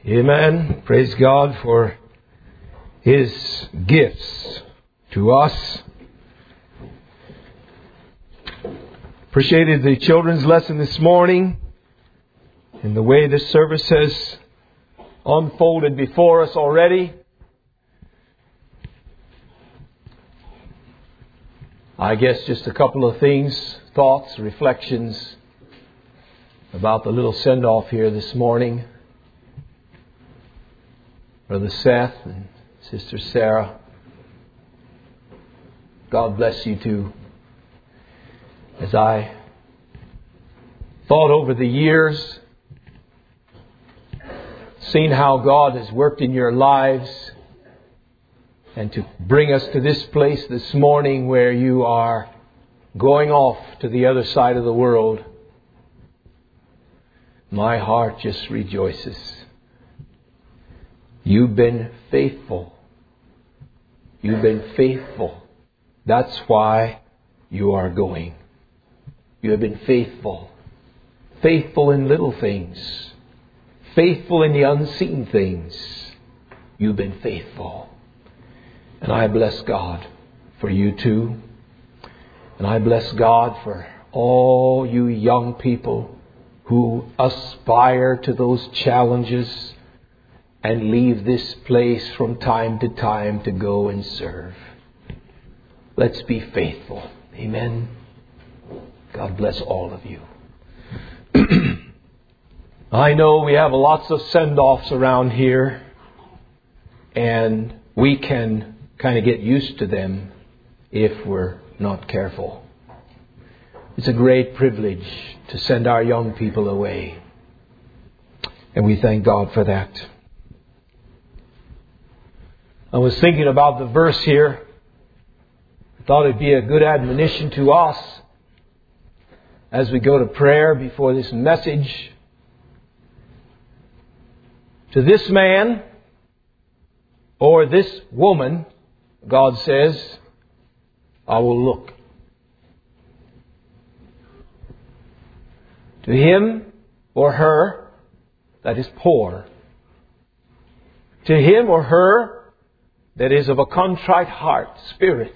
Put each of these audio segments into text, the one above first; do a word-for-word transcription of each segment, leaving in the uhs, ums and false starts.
Amen. Praise God for His gifts to us. Appreciated the children's lesson this morning and the way this service has unfolded before us already. I guess just a couple of things, thoughts, reflections about the little send-off here this morning. Brother Seth and Sister Sarah, God bless you too. As I thought over the years, seen how God has worked in your lives, and to bring us to this place this morning where you are going off to the other side of the world, my heart just rejoices. You've been faithful. You've been faithful. That's why you are going. You have been faithful. Faithful in little things. Faithful in the unseen things. You've been faithful. And I bless God for you too. And I bless God for all you young people who aspire to those challenges and leave this place from time to time to go and serve. Let's be faithful. Amen. God bless all of you. I know we have lots of send-offs around here, and we can kind of get used to them if we're not careful. It's a great privilege to send our young people away, and we thank God for that. I was thinking about the verse here. I thought it'd be a good admonition to us as we go to prayer before this message. To this man or this woman, God says, I will look. To him or her that is poor. To him or her that is of a contrite heart, spirit.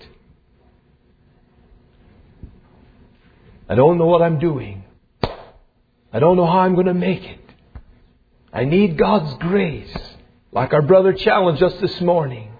I don't know what I'm doing. I don't know how I'm going to make it. I need God's grace, like our brother challenged us this morning.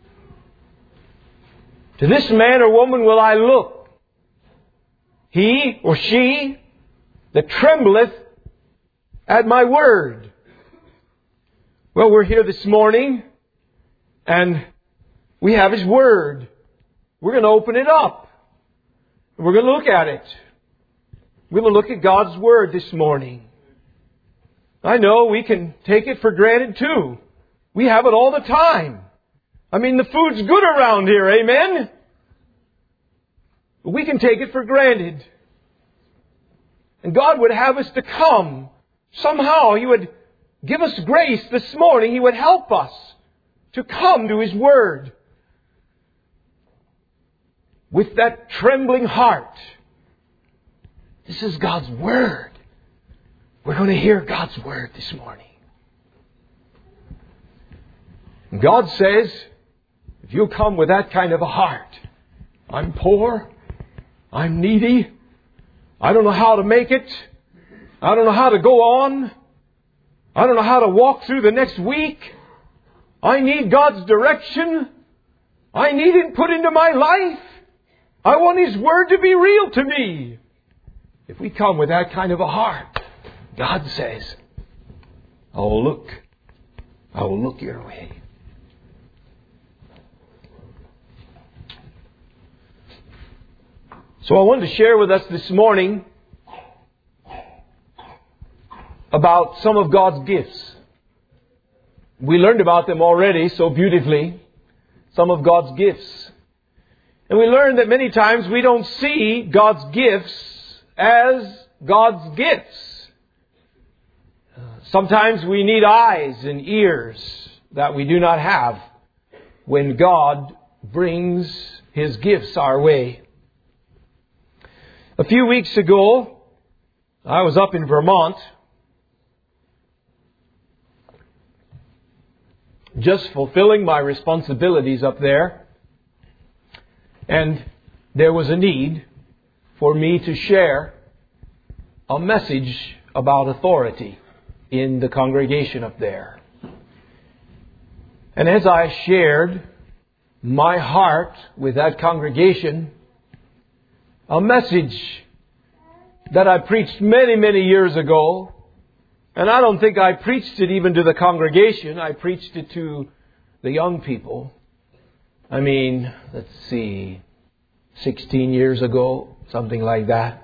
To this man or woman will I look. He or she that trembleth at my word. Well, we're here this morning, and we have His Word. We're going to open it up. We're going to look at it. We're going to look at God's Word this morning. I know we can take it for granted too. We have it all the time. I mean, the food's good around here, amen? But we can take it for granted. And God would have us to come. Somehow He would give us grace this morning. He would help us to come to His Word with that trembling heart. This is God's Word. We're going to hear God's Word this morning. And God says, if you'll come with that kind of a heart, I'm poor, I'm needy, I don't know how to make it, I don't know how to go on, I don't know how to walk through the next week, I need God's direction, I need it put into my life, I want His Word to be real to me. If we come with that kind of a heart, God says, I will look. I will look your way. So I wanted to share with us this morning about some of God's gifts. We learned about them already so beautifully. Some of God's gifts. And we learned that many times we don't see God's gifts as God's gifts. Sometimes we need eyes and ears that we do not have when God brings His gifts our way. A few weeks ago, I was up in Vermont, just fulfilling my responsibilities up there. And there was a need for me to share a message about authority in the congregation up there. And as I shared my heart with that congregation, a message that I preached many, many years ago, and I don't think I preached it even to the congregation. I preached it to the young people. I mean, let's see, sixteen years ago, something like that.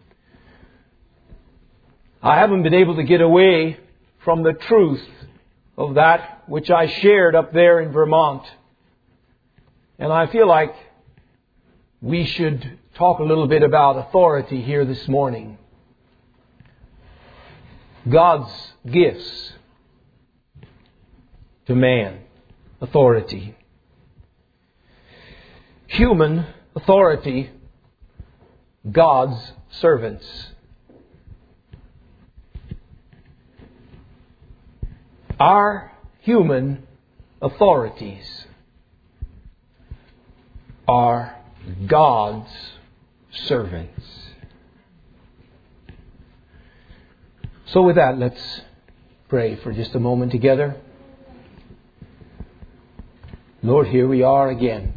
I haven't been able to get away from the truth of that which I shared up there in Vermont. And I feel like we should talk a little bit about authority here this morning. God's gifts to man. Authority. Human authority. God's servants. Our human authorities are God's servants. So with that, let's pray for just a moment together. Lord, here we are again.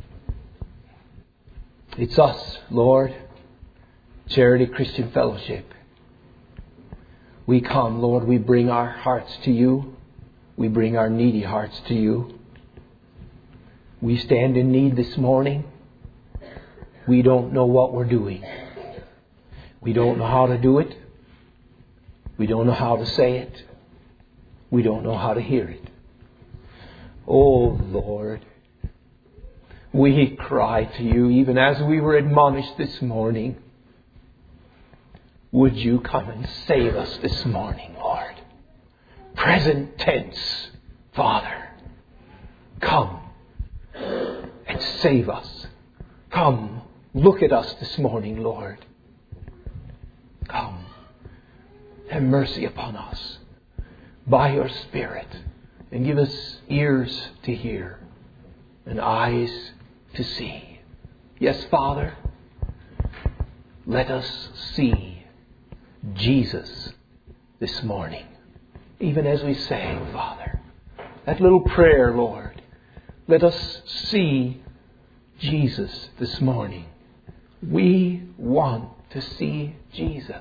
It's us, Lord, Charity Christian Fellowship. We come, Lord, we bring our hearts to you. We bring our needy hearts to you. We stand in need this morning. We don't know what we're doing. We don't know how to do it. We don't know how to say it. We don't know how to hear it. Oh, Lord, we cry to you even as we were admonished this morning. Would you come and save us this morning, Lord? Present tense, Father, come and save us. Come, look at us this morning, Lord. Come, have mercy upon us by your Spirit and give us ears to hear and eyes to see. Yes, Father, let us see Jesus this morning. Even as we sang, Father, that little prayer, Lord, let us see Jesus this morning. We want to see Jesus.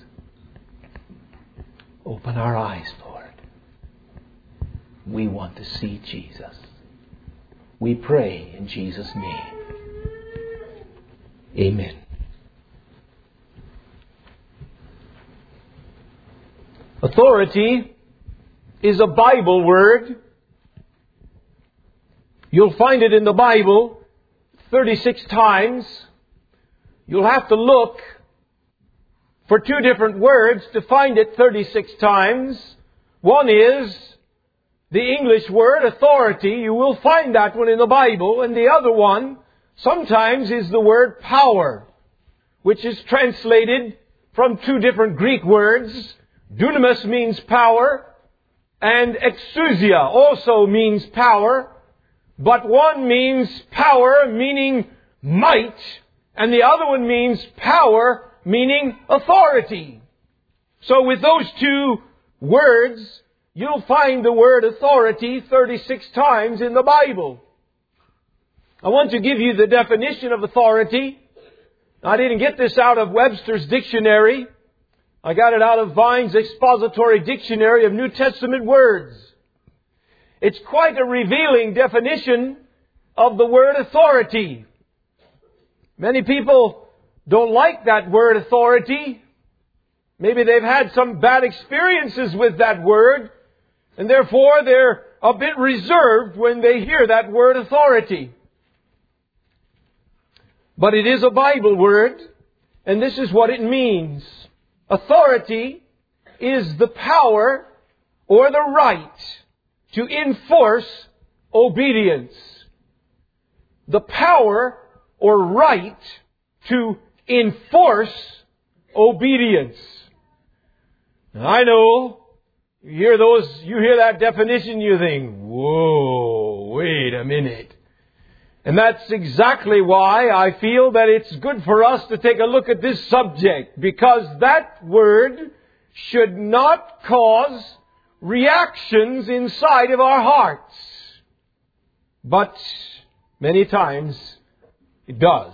Open our eyes, Lord. We want to see Jesus. We pray in Jesus' name. Amen. Authority is a Bible word. You'll find it in the Bible thirty-six times. You'll have to look for two different words to find it thirty-six times. One is the English word authority. You will find that one in the Bible. And the other one sometimes is the word power, which is translated from two different Greek words. Dunamis means power, and exousia also means power. But one means power, meaning might, and the other one means power, meaning authority. So with those two words, you'll find the word authority thirty-six times in the Bible. I want to give you the definition of authority. I didn't get this out of Webster's dictionary. I got it out of Vine's expository dictionary of New Testament words. It's quite a revealing definition of the word authority. Many people don't like that word authority. Maybe they've had some bad experiences with that word, and therefore they're a bit reserved when they hear that word authority. But it is a Bible word, and this is what it means. Authority is the power or the right to enforce obedience. The power or right to enforce obedience. Now, I know You hear those, you hear that definition, you think, whoa, wait a minute. And that's exactly why I feel that it's good for us to take a look at this subject, because that word should not cause reactions inside of our hearts. But many times it does.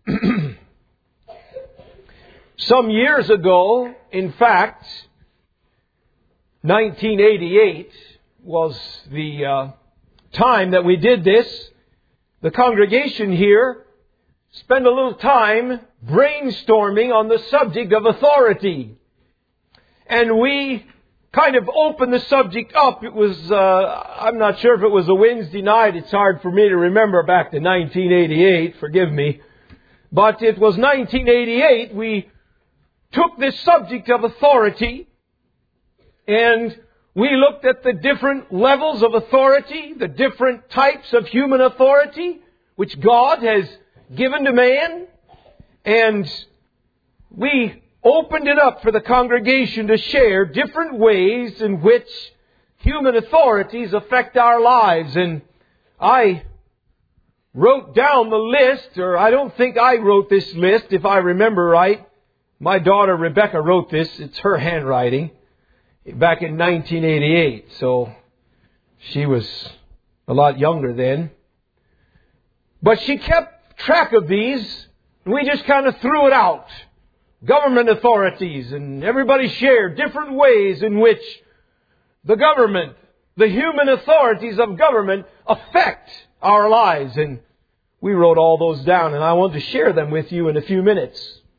Some years ago, in fact, nineteen eighty-eight was the uh, time that we did this. The congregation here spent a little time brainstorming on the subject of authority. And we kind of opened the subject up. It was, uh, I'm not sure if it was a Wednesday night. It's hard for me to remember back to nineteen eighty-eight. Forgive me. But it was nineteen eighty-eight. We took this subject of authority and we looked at the different levels of authority, the different types of human authority which God has given to man. And we opened it up for the congregation to share different ways in which human authorities affect our lives. And I wrote down the list, or I don't think I wrote this list, if I remember right. My daughter Rebecca wrote this. It's her handwriting. Back in nineteen eighty-eight, so she was a lot younger then. But she kept track of these, and we just kind of threw it out. Government authorities, and everybody shared different ways in which the government, the human authorities of government affect our lives. And we wrote all those down, and I want to share them with you in a few minutes.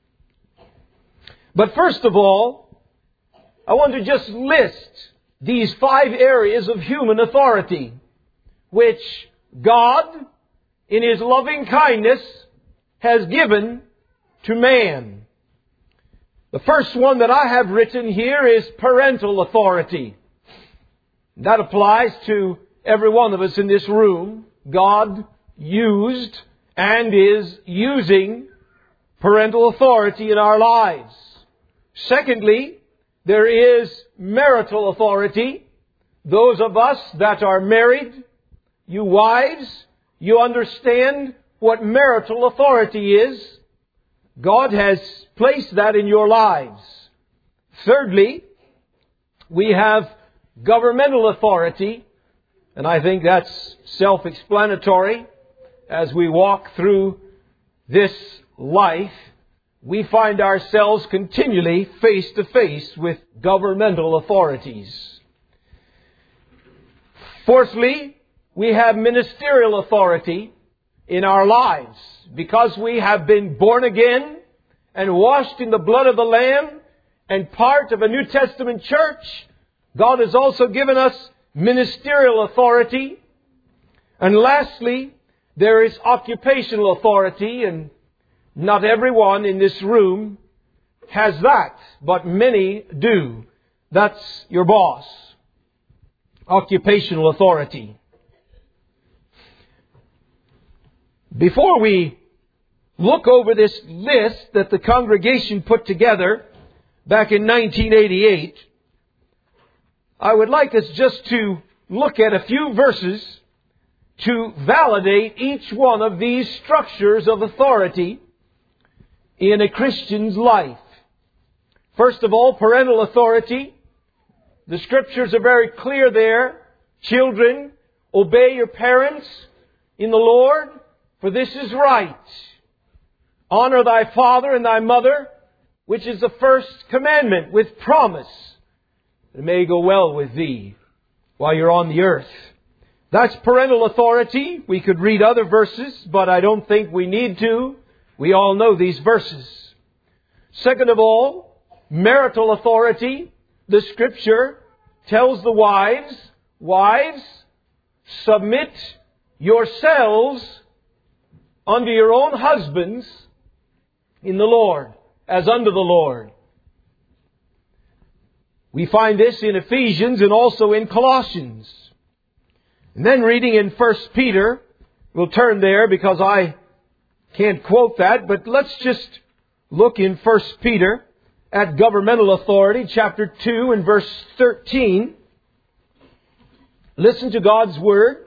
But first of all, I want to just list these five areas of human authority which God, in His loving kindness, has given to man. The first one that I have written here is parental authority. That applies to every one of us in this room. God used and is using parental authority in our lives. Secondly, there is marital authority. Those of us that are married, you wives, you understand what marital authority is. God has placed that in your lives. Thirdly, we have governmental authority. And I think that's self-explanatory. As we walk through this life, we find ourselves continually face to face with governmental authorities. Fourthly, we have ministerial authority in our lives. Because we have been born again and washed in the blood of the Lamb and part of a New Testament church, God has also given us ministerial authority. And lastly, there is occupational authority, and not everyone in this room has that, but many do. That's your boss. Occupational authority. Before we look over this list that the congregation put together back in nineteen eighty-eight, I would like us just to look at a few verses to validate each one of these structures of authority in a Christian's life. First of all, parental authority. The Scriptures are very clear there. Children, obey your parents in the Lord, for this is right. Honor thy father and thy mother, which is the first commandment, with promise that it may go well with thee while you're on the earth. That's parental authority. We could read other verses, but I don't think we need to. We all know these verses. Second of all, marital authority. The Scripture tells the wives, wives, submit yourselves unto your own husbands in the Lord, as unto the Lord. We find this in Ephesians and also in Colossians. And then reading in First Peter, we'll turn there because I can't quote that, but let's just look in First Peter at governmental authority, chapter two and verse thirteen. listen to God's Word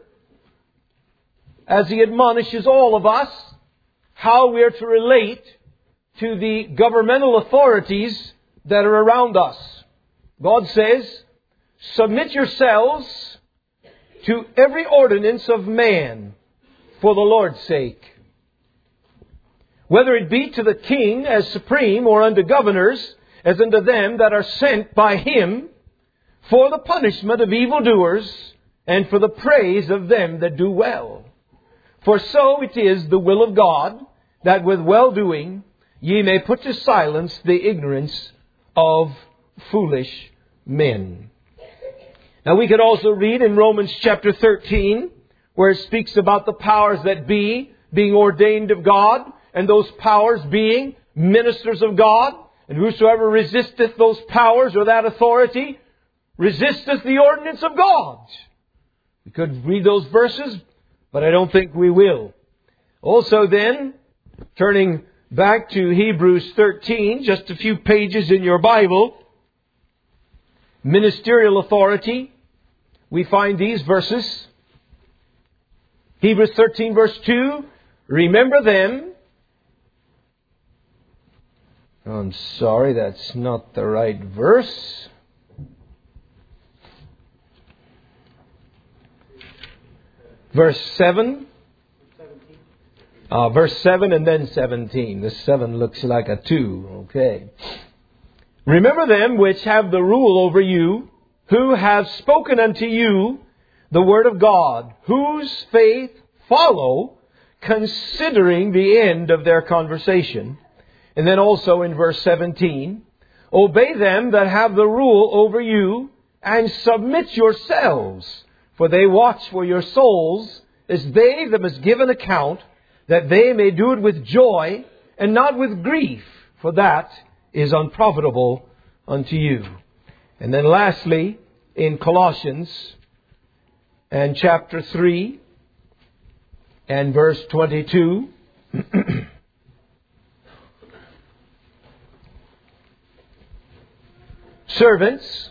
as He admonishes all of us how we are to relate to the governmental authorities that are around us. God says, submit yourselves to every ordinance of man for the Lord's sake, whether it be to the king as supreme, or unto governors as unto them that are sent by him, for the punishment of evildoers, and for the praise of them that do well. For so it is the will of God, that with well-doing ye may put to silence the ignorance of foolish men. Now we could also read in Romans chapter thirteen, where it speaks about the powers that be being ordained of God, and those powers being ministers of God. And whosoever resisteth those powers or that authority resisteth the ordinance of God. We could read those verses, but I don't think we will. Also then, turning back to Hebrews thirteen, just a few pages in your Bible, ministerial authority, we find these verses. Hebrews thirteen verse two, remember them. I'm sorry, that's not the right verse. Verse seven. Uh, verse seven and then seventeen. The seven looks like a two. Okay. Remember them which have the rule over you, who have spoken unto you the word of God, whose faith follow, considering the end of their conversation. And then also in verse seventeen, obey them that have the rule over you, and submit yourselves, for they watch for your souls, as they that must give an account, that they may do it with joy, and not with grief, for that is unprofitable unto you. And then lastly, in Colossians, and chapter three, and verse twenty-two, servants,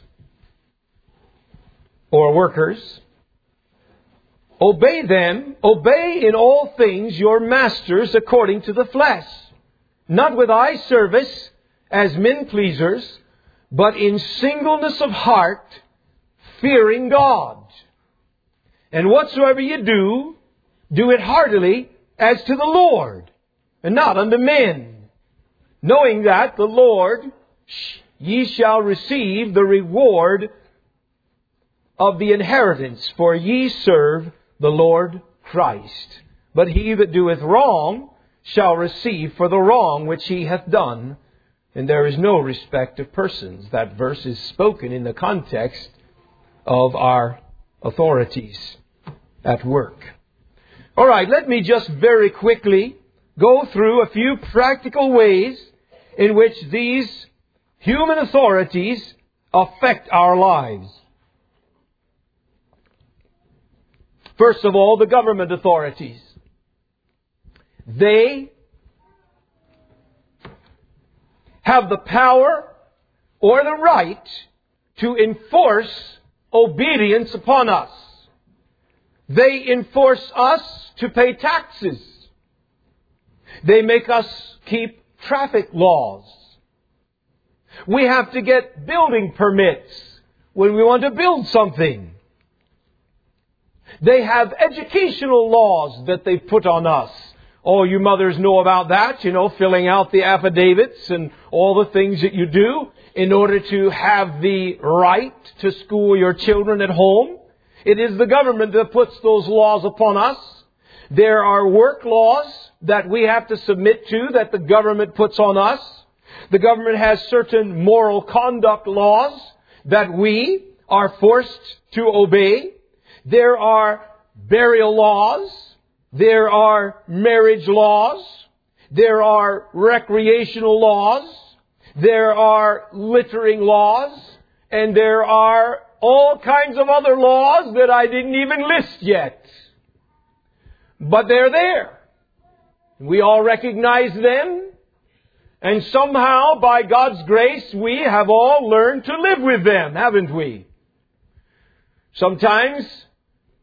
or workers, obey them, obey in all things your masters according to the flesh, not with eye service as men pleasers, but in singleness of heart, fearing God. And whatsoever you do, do it heartily as to the Lord, and not unto men, knowing that the Lord, ye shall receive the reward of the inheritance, for ye serve the Lord Christ. But he that doeth wrong shall receive for the wrong which he hath done, and there is no respect of persons. That verse is spoken in the context of our authorities at work. All right, let me just very quickly go through a few practical ways in which these human authorities affect our lives. First of all, the government authorities. They have the power or the right to enforce obedience upon us. They enforce us to pay taxes. They make us keep traffic laws. We have to get building permits when we want to build something. They have educational laws that they put on us. Oh, you mothers know about that, you know, filling out the affidavits and all the things that you do in order to have the right to school your children at home. It is the government that puts those laws upon us. There are work laws that we have to submit to that the government puts on us. The government has certain moral conduct laws that we are forced to obey. There are burial laws. There are marriage laws. There are recreational laws. There are littering laws. And there are all kinds of other laws that I didn't even list yet. But they're there. We all recognize them. And somehow, by God's grace, we have all learned to live with them, haven't we? Sometimes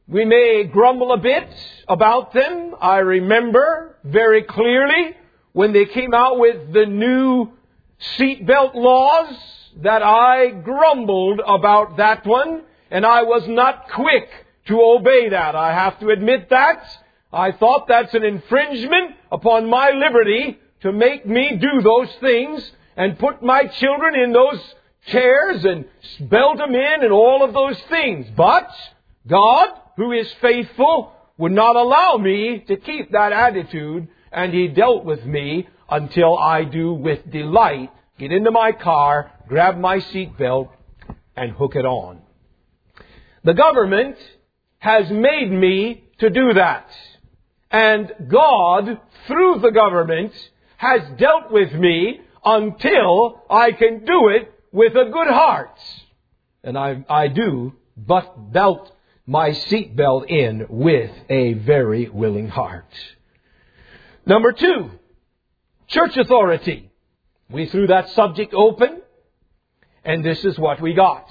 We may grumble a bit about them. I remember very clearly when they came out with the new seatbelt laws that I grumbled about that one, and I was not quick to obey that. I have to admit that. I thought that's an infringement upon my liberty to make me do those things and put my children in those chairs and belt them in and all of those things. But God, who is faithful, would not allow me to keep that attitude, and He dealt with me until I do with delight get into my car, grab my seatbelt, and hook it on. The government has made me to do that. And God, through the government, has dealt with me until I can do it with a good heart. And I, I do but belt my seatbelt in with a very willing heart. Number two, church authority. We threw that subject open, and this is what we got.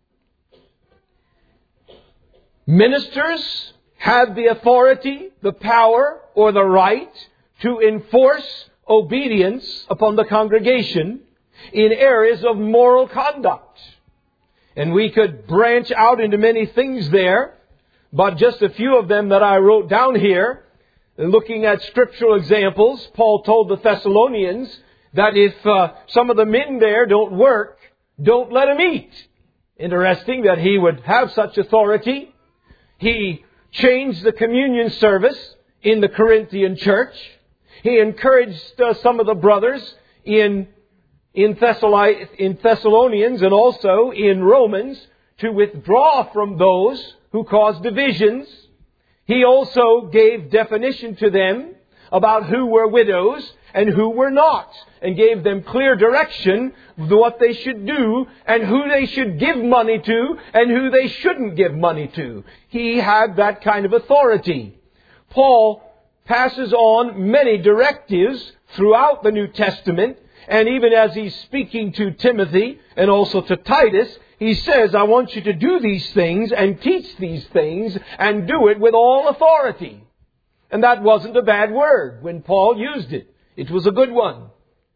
Ministers have the authority, the power, or the right to enforce obedience upon the congregation in areas of moral conduct. And we could branch out into many things there, but just a few of them that I wrote down here, looking at scriptural examples. Paul told the Thessalonians that if uh, some of the men there don't work, don't let them eat. Interesting that he would have such authority. He changed the communion service in the Corinthian church. He encouraged uh, some of the brothers in in, Thessali- in Thessalonians and also in Romans to withdraw from those who cause divisions. He also gave definition to them about who were widows and who were not, and gave them clear direction of what they should do and who they should give money to and who they shouldn't give money to. He had that kind of authority. Paul passes on many directives throughout the New Testament, and even as he's speaking to Timothy and also to Titus, he says, I want you to do these things and teach these things and do it with all authority. And that wasn't a bad word when Paul used it. It was a good one.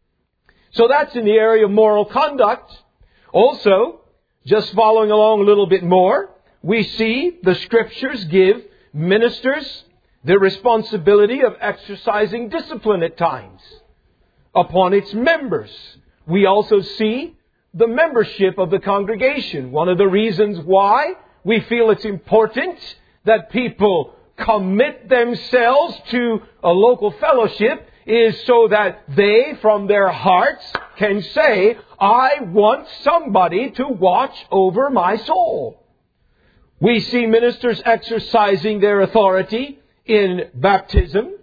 So that's in the area of moral conduct. Also, just following along a little bit more, we see the Scriptures give ministers the responsibility of exercising discipline at times upon its members. We also see the membership of the congregation. One of the reasons why we feel it's important that people commit themselves to a local fellowship is so that they, from their hearts, can say, I want somebody to watch over my soul. We see ministers exercising their authority in baptism,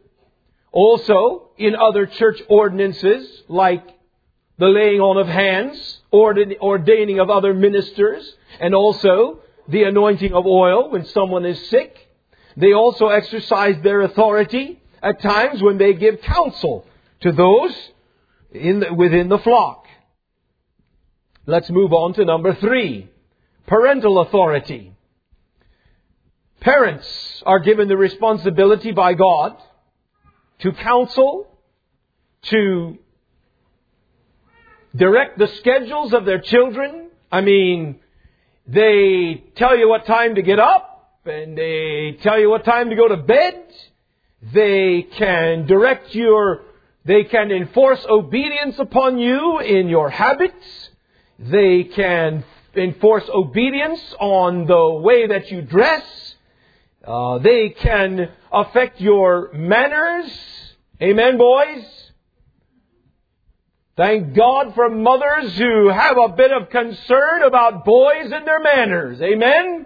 also in other church ordinances like the laying on of hands, ordaining of other ministers, and also the anointing of oil when someone is sick. They also exercise their authority at times when they give counsel to those in the, within the flock. Let's move on to number three, parental authority. Parents are given the responsibility by God to counsel, to direct the schedules of their children. I mean, they tell you what time to get up, and they tell you what time to go to bed. They can direct your, they can enforce obedience upon you in your habits. They can enforce obedience on the way that you dress. Uh, they can affect your manners. Amen, boys? Thank God for mothers who have a bit of concern about boys and their manners. Amen?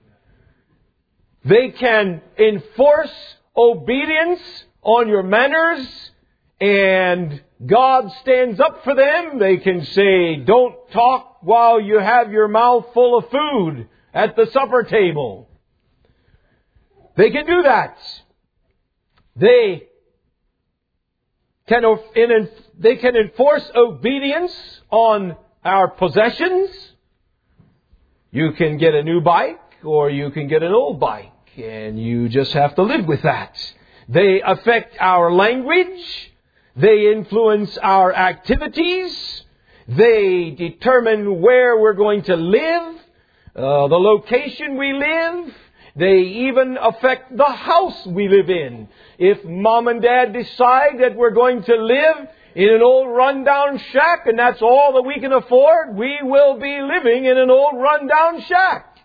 They can enforce obedience on your manners, and God stands up for them. They can say, don't talk while you have your mouth full of food at the supper table. They can do that. They can, they can enforce obedience on our possessions. You can get a new bike or you can get an old bike. and you just have to live with that. They affect our language. They influence our activities. They determine where we're going to live, uh, the location we live. They even affect the house we live in. If Mom and Dad decide that we're going to live in an old rundown shack and that's all that we can afford, we will be living in an old rundown shack.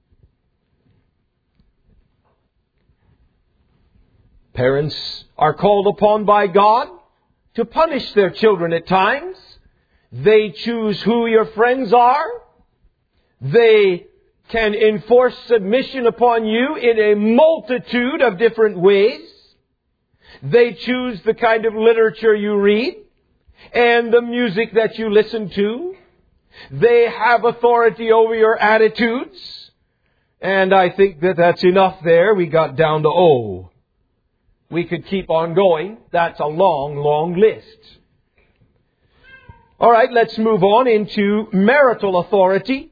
Parents are called upon by God to punish their children at times. They choose who your friends are. They can enforce submission upon you in a multitude of different ways. They choose the kind of literature you read and the music that you listen to. They have authority over your attitudes. And I think that that's enough there. We got down to O. We could keep on going. That's a long, long list. All right, let's move on into marital authority.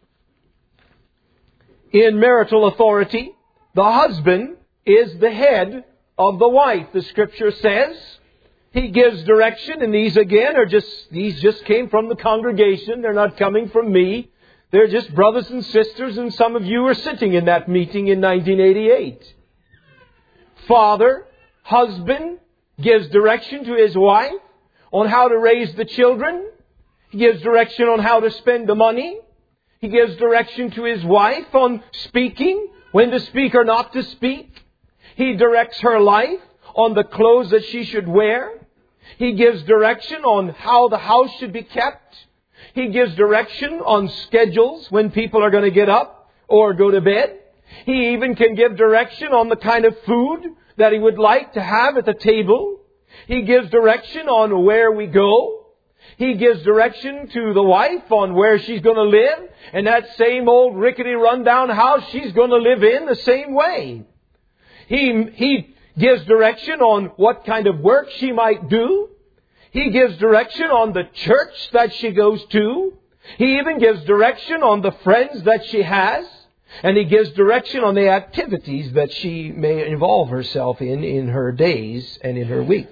In marital authority, the husband is the head of the wife. The Scripture says he gives direction, and these again are just, these just came from the congregation. They're not coming from me. They're just brothers and sisters, and some of you are sitting in that meeting in nineteen eighty-eight. Father, husband, gives direction to his wife on how to raise the children. He gives direction on how to spend the money. He gives direction to his wife on speaking, when to speak or not to speak. He directs her life on the clothes that she should wear. He gives direction on how the house should be kept. He gives direction on schedules when people are going to get up or go to bed. He even can give direction on the kind of food that he would like to have at the table. He gives direction on where we go. He gives direction to the wife on where she's going to live. And that same old rickety rundown house she's going to live in the same way. He, he gives direction on what kind of work she might do. He gives direction on the church that she goes to. He even gives direction on the friends that she has. And He gives direction on the activities that she may involve herself in in her days and in her weeks.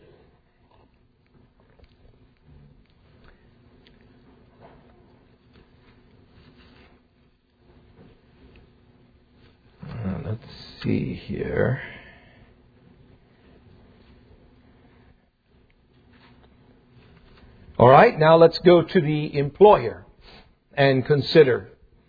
Uh, let's see here. All right, now let's go to the employer and consider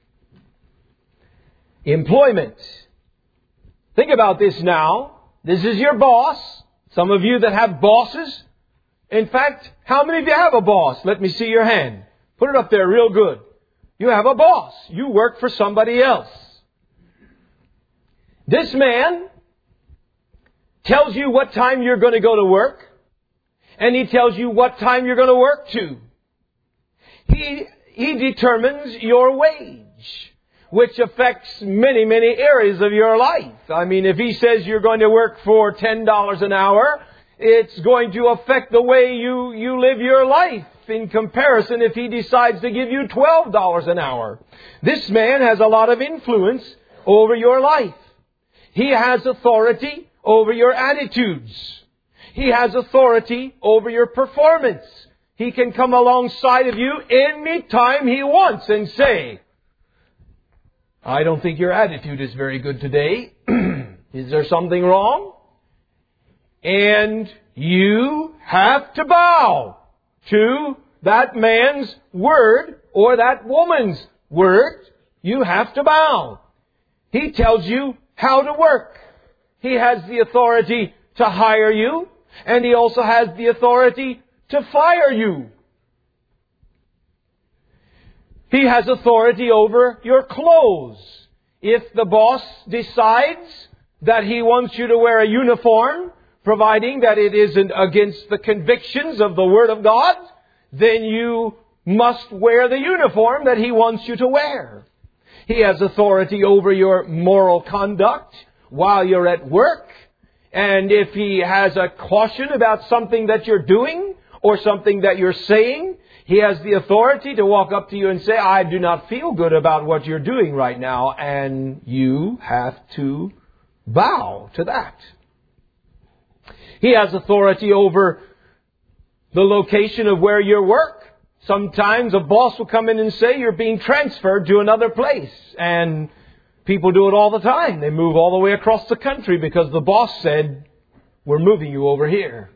employment. Think about this now. This is your boss. Some of you that have bosses. In fact, how many of you have a boss? Let me see your hand. Put it up there real good. You have a boss. You work for somebody else. This man tells you what time you're going to go to work. And he tells you what time you're going to work to. He, he determines your wage, which affects many, many areas of your life. I mean, if he says you're going to work for ten dollars an hour, it's going to affect the way you, you live your life in comparison if he decides to give you twelve dollars an hour. This man has a lot of influence over your life. He has authority over your attitudes. He has authority over your performance. He can come alongside of you any time he wants and say, I don't think your attitude is very good today. Is there something wrong? And you have to bow to that man's word or that woman's word. You have to bow. He tells you how to work. He has the authority to hire you. And He also has the authority to fire you. He has authority over your clothes. If the boss decides that he wants you to wear a uniform, providing that it isn't against the convictions of the Word of God, then you must wear the uniform that He wants you to wear. He has authority over your moral conduct while you're at work. And if He has a caution about something that you're doing or something that you're saying, He has the authority to walk up to you and say, I do not feel good about what you're doing right now, and you have to bow to that. He has authority over the location of where you work. Sometimes a boss will come in and say you're being transferred to another place. And people do it all the time. They move all the way across the country because the boss said, we're moving you over here.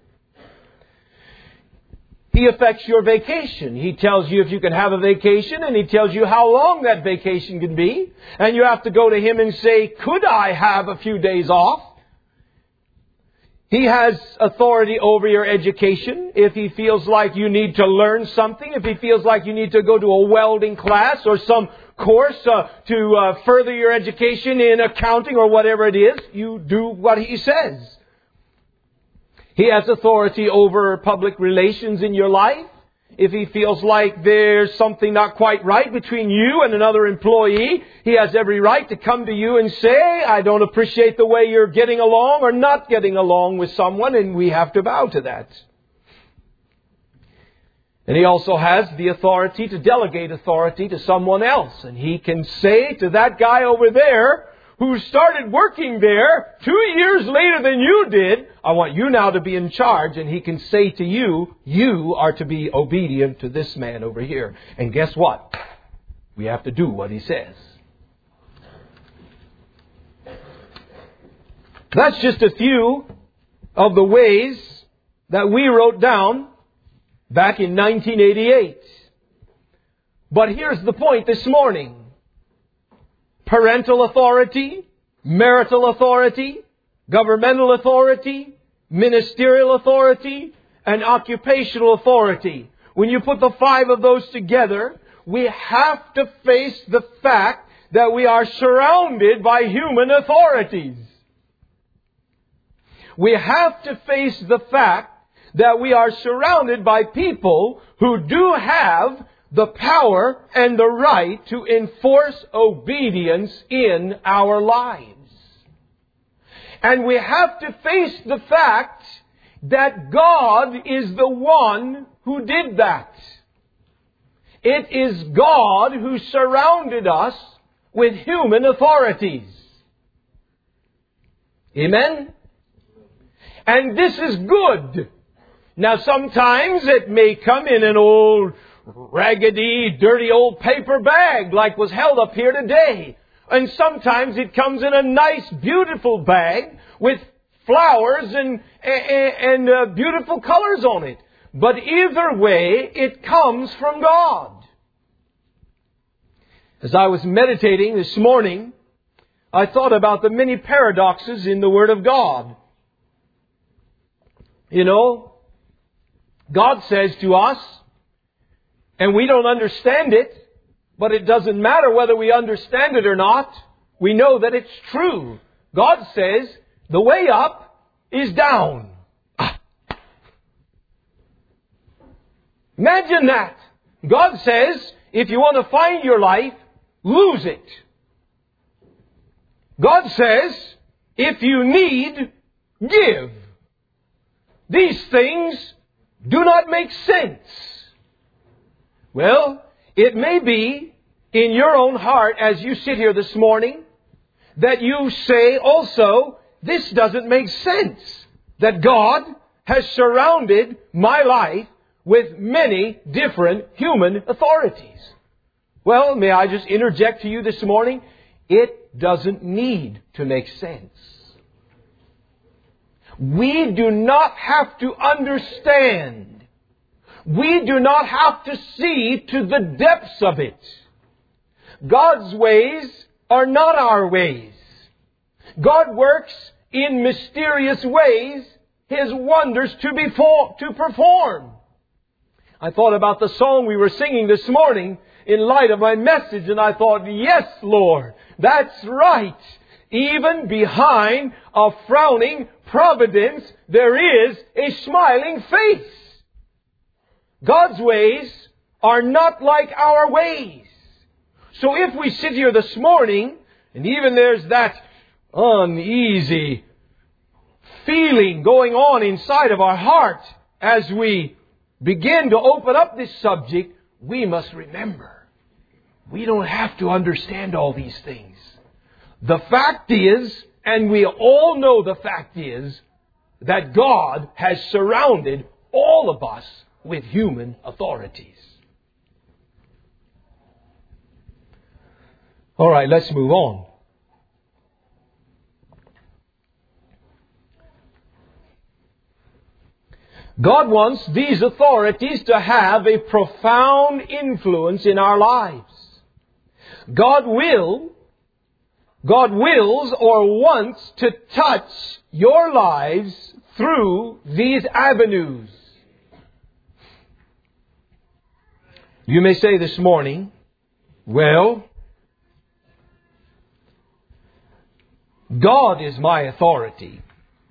He affects your vacation. He tells you if you can have a vacation, and He tells you how long that vacation can be. And you have to go to Him and say, could I have a few days off? He has authority over your education. If He feels like you need to learn something, if He feels like you need to go to a welding class or some course uh, to uh, further your education in accounting or whatever it is, you do what He says. He has authority over public relations in your life. If He feels like there's something not quite right between you and another employee, He has every right to come to you and say, I don't appreciate the way you're getting along or not getting along with someone, and we have to bow to that. And He also has the authority to delegate authority to someone else. And He can say to that guy over there who started working there two years later than you did, I want you now to be in charge. And He can say to you, you are to be obedient to this man over here. And guess what? We have to do what He says. That's just a few of the ways that we wrote down back in nineteen eighty-eight. But here's the point this morning. Parental authority, marital authority, governmental authority, ministerial authority, and occupational authority. When you put the five of those together, we have to face the fact that we are surrounded by human authorities. We have to face the fact that we are surrounded by people who do have the power and the right to enforce obedience in our lives. And we have to face the fact that God is the one who did that. It is God who surrounded us with human authorities. Amen? And this is good. Now sometimes it may come in an old raggedy, dirty old paper bag like was held up here today. And sometimes it comes in a nice, beautiful bag with flowers and, and, and uh, beautiful colors on it. But either way, it comes from God. As I was meditating this morning, I thought about the many paradoxes in the Word of God. You know, God says to us, and we don't understand it, but it doesn't matter whether we understand it or not. We know that it's true. God says, the way up is down. Ah. Imagine that. God says, if you want to find your life, lose it. God says, if you need, give. These things do not make sense. Well, it may be in your own heart as you sit here this morning that you say also, this doesn't make sense. That God has surrounded my life with many different human authorities. Well, may I just interject to you this morning? It doesn't need to make sense. We do not have to understand. We do not have to see to the depths of it. God's ways are not our ways. God works in mysterious ways His wonders to, be for, to perform. I thought about the song we were singing this morning in light of my message, and I thought, yes, Lord, that's right. Even behind a frowning providence, there is a smiling face. God's ways are not like our ways. So if we sit here this morning, and even there's that uneasy feeling going on inside of our heart as we begin to open up this subject, we must remember, we don't have to understand all these things. The fact is, and we all know the fact is, that God has surrounded all of us with human authorities. All right, let's move on. God wants these authorities to have a profound influence in our lives. God will, God wills or wants to touch your lives through these avenues. You may say this morning, well, God is my authority,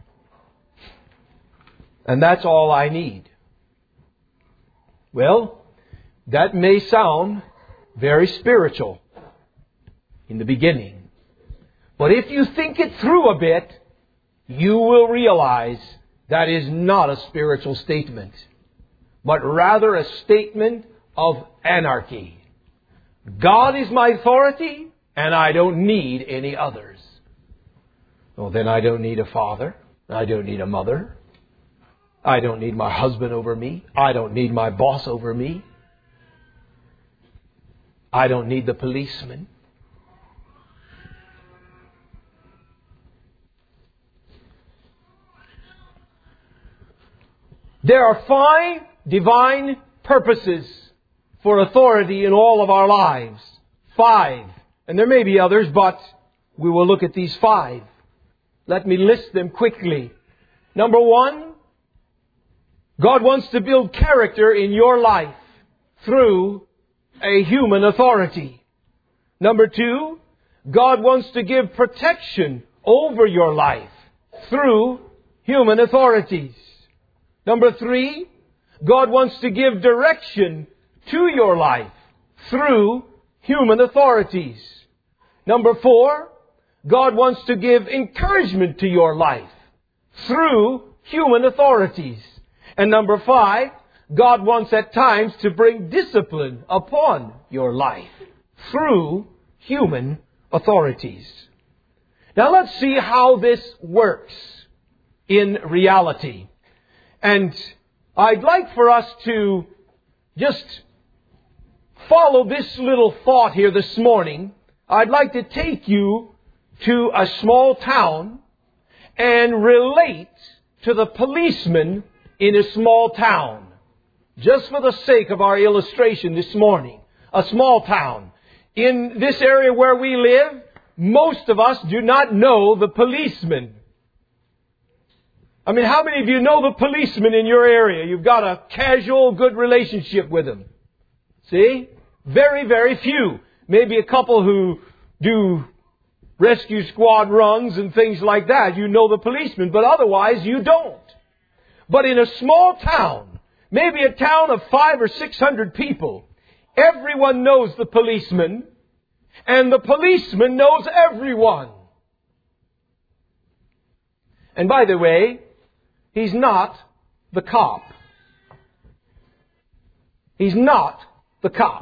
and that's all I need. Well, that may sound very spiritual in the beginning. But if you think it through a bit, you will realize that is not a spiritual statement, but rather a statement of anarchy. God is my authority, and I don't need any others. Well, then I don't need a father. I don't need a mother. I don't need my husband over me. I don't need my boss over me. I don't need the policeman. There are five divine purposes for authority in all of our lives. Five. And there may be others, but we will look at these five. Let me list them quickly. Number one, God wants to build character in your life through a human authority. Number two, God wants to give protection over your life through human authorities. Number three, God wants to give direction to your life through human authorities. Number four, God wants to give encouragement to your life through human authorities. And number five, God wants at times to bring discipline upon your life through human authorities. Now let's see how this works in reality. And I'd like for us to just follow this little thought here this morning. I'd like to take you to a small town and relate to the policeman in a small town. Just for the sake of our illustration this morning. A small town. In this area where we live, most of us do not know the policeman. I mean, how many of you know the policeman in your area? You've got a casual, good relationship with him. See? Very, very few. Maybe a couple who do rescue squad runs and things like that. You know the policeman, but otherwise you don't. But in a small town, maybe a town of five or six hundred people, everyone knows the policeman, and the policeman knows everyone. And by the way, he's not the cop. He's not the cop.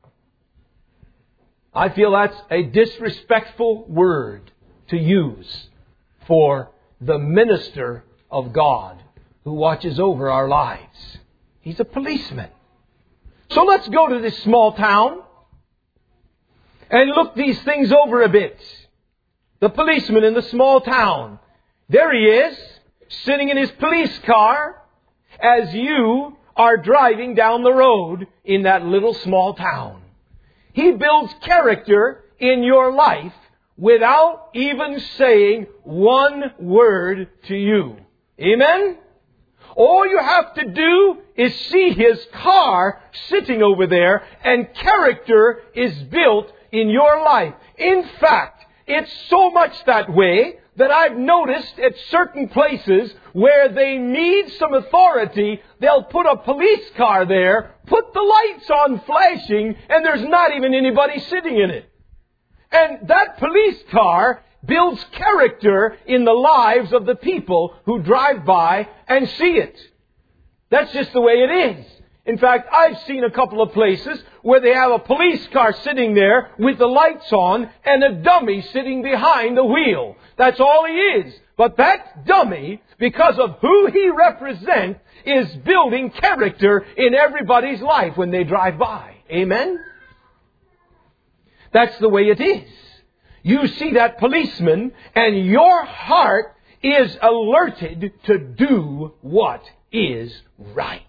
I feel that's a disrespectful word to use for the minister of God who watches over our lives. He's a policeman. So let's go to this small town and look these things over a bit. The policeman in the small town. There he is, sitting in his police car as you are driving down the road in that little small town. He builds character in your life without even saying one word to you. Amen? All you have to do is see his car sitting over there, and character is built in your life. In fact, it's so much that way that I've noticed at certain places where they need some authority, they'll put a police car there, put the lights on flashing, and there's not even anybody sitting in it. And that police car builds character in the lives of the people who drive by and see it. That's just the way it is. In fact, I've seen a couple of places where they have a police car sitting there with the lights on and a dummy sitting behind the wheel. That's all he is. But that dummy, because of who he represents, is building character in everybody's life when they drive by. Amen? That's the way it is. You see that policeman and your heart is alerted to do what is right.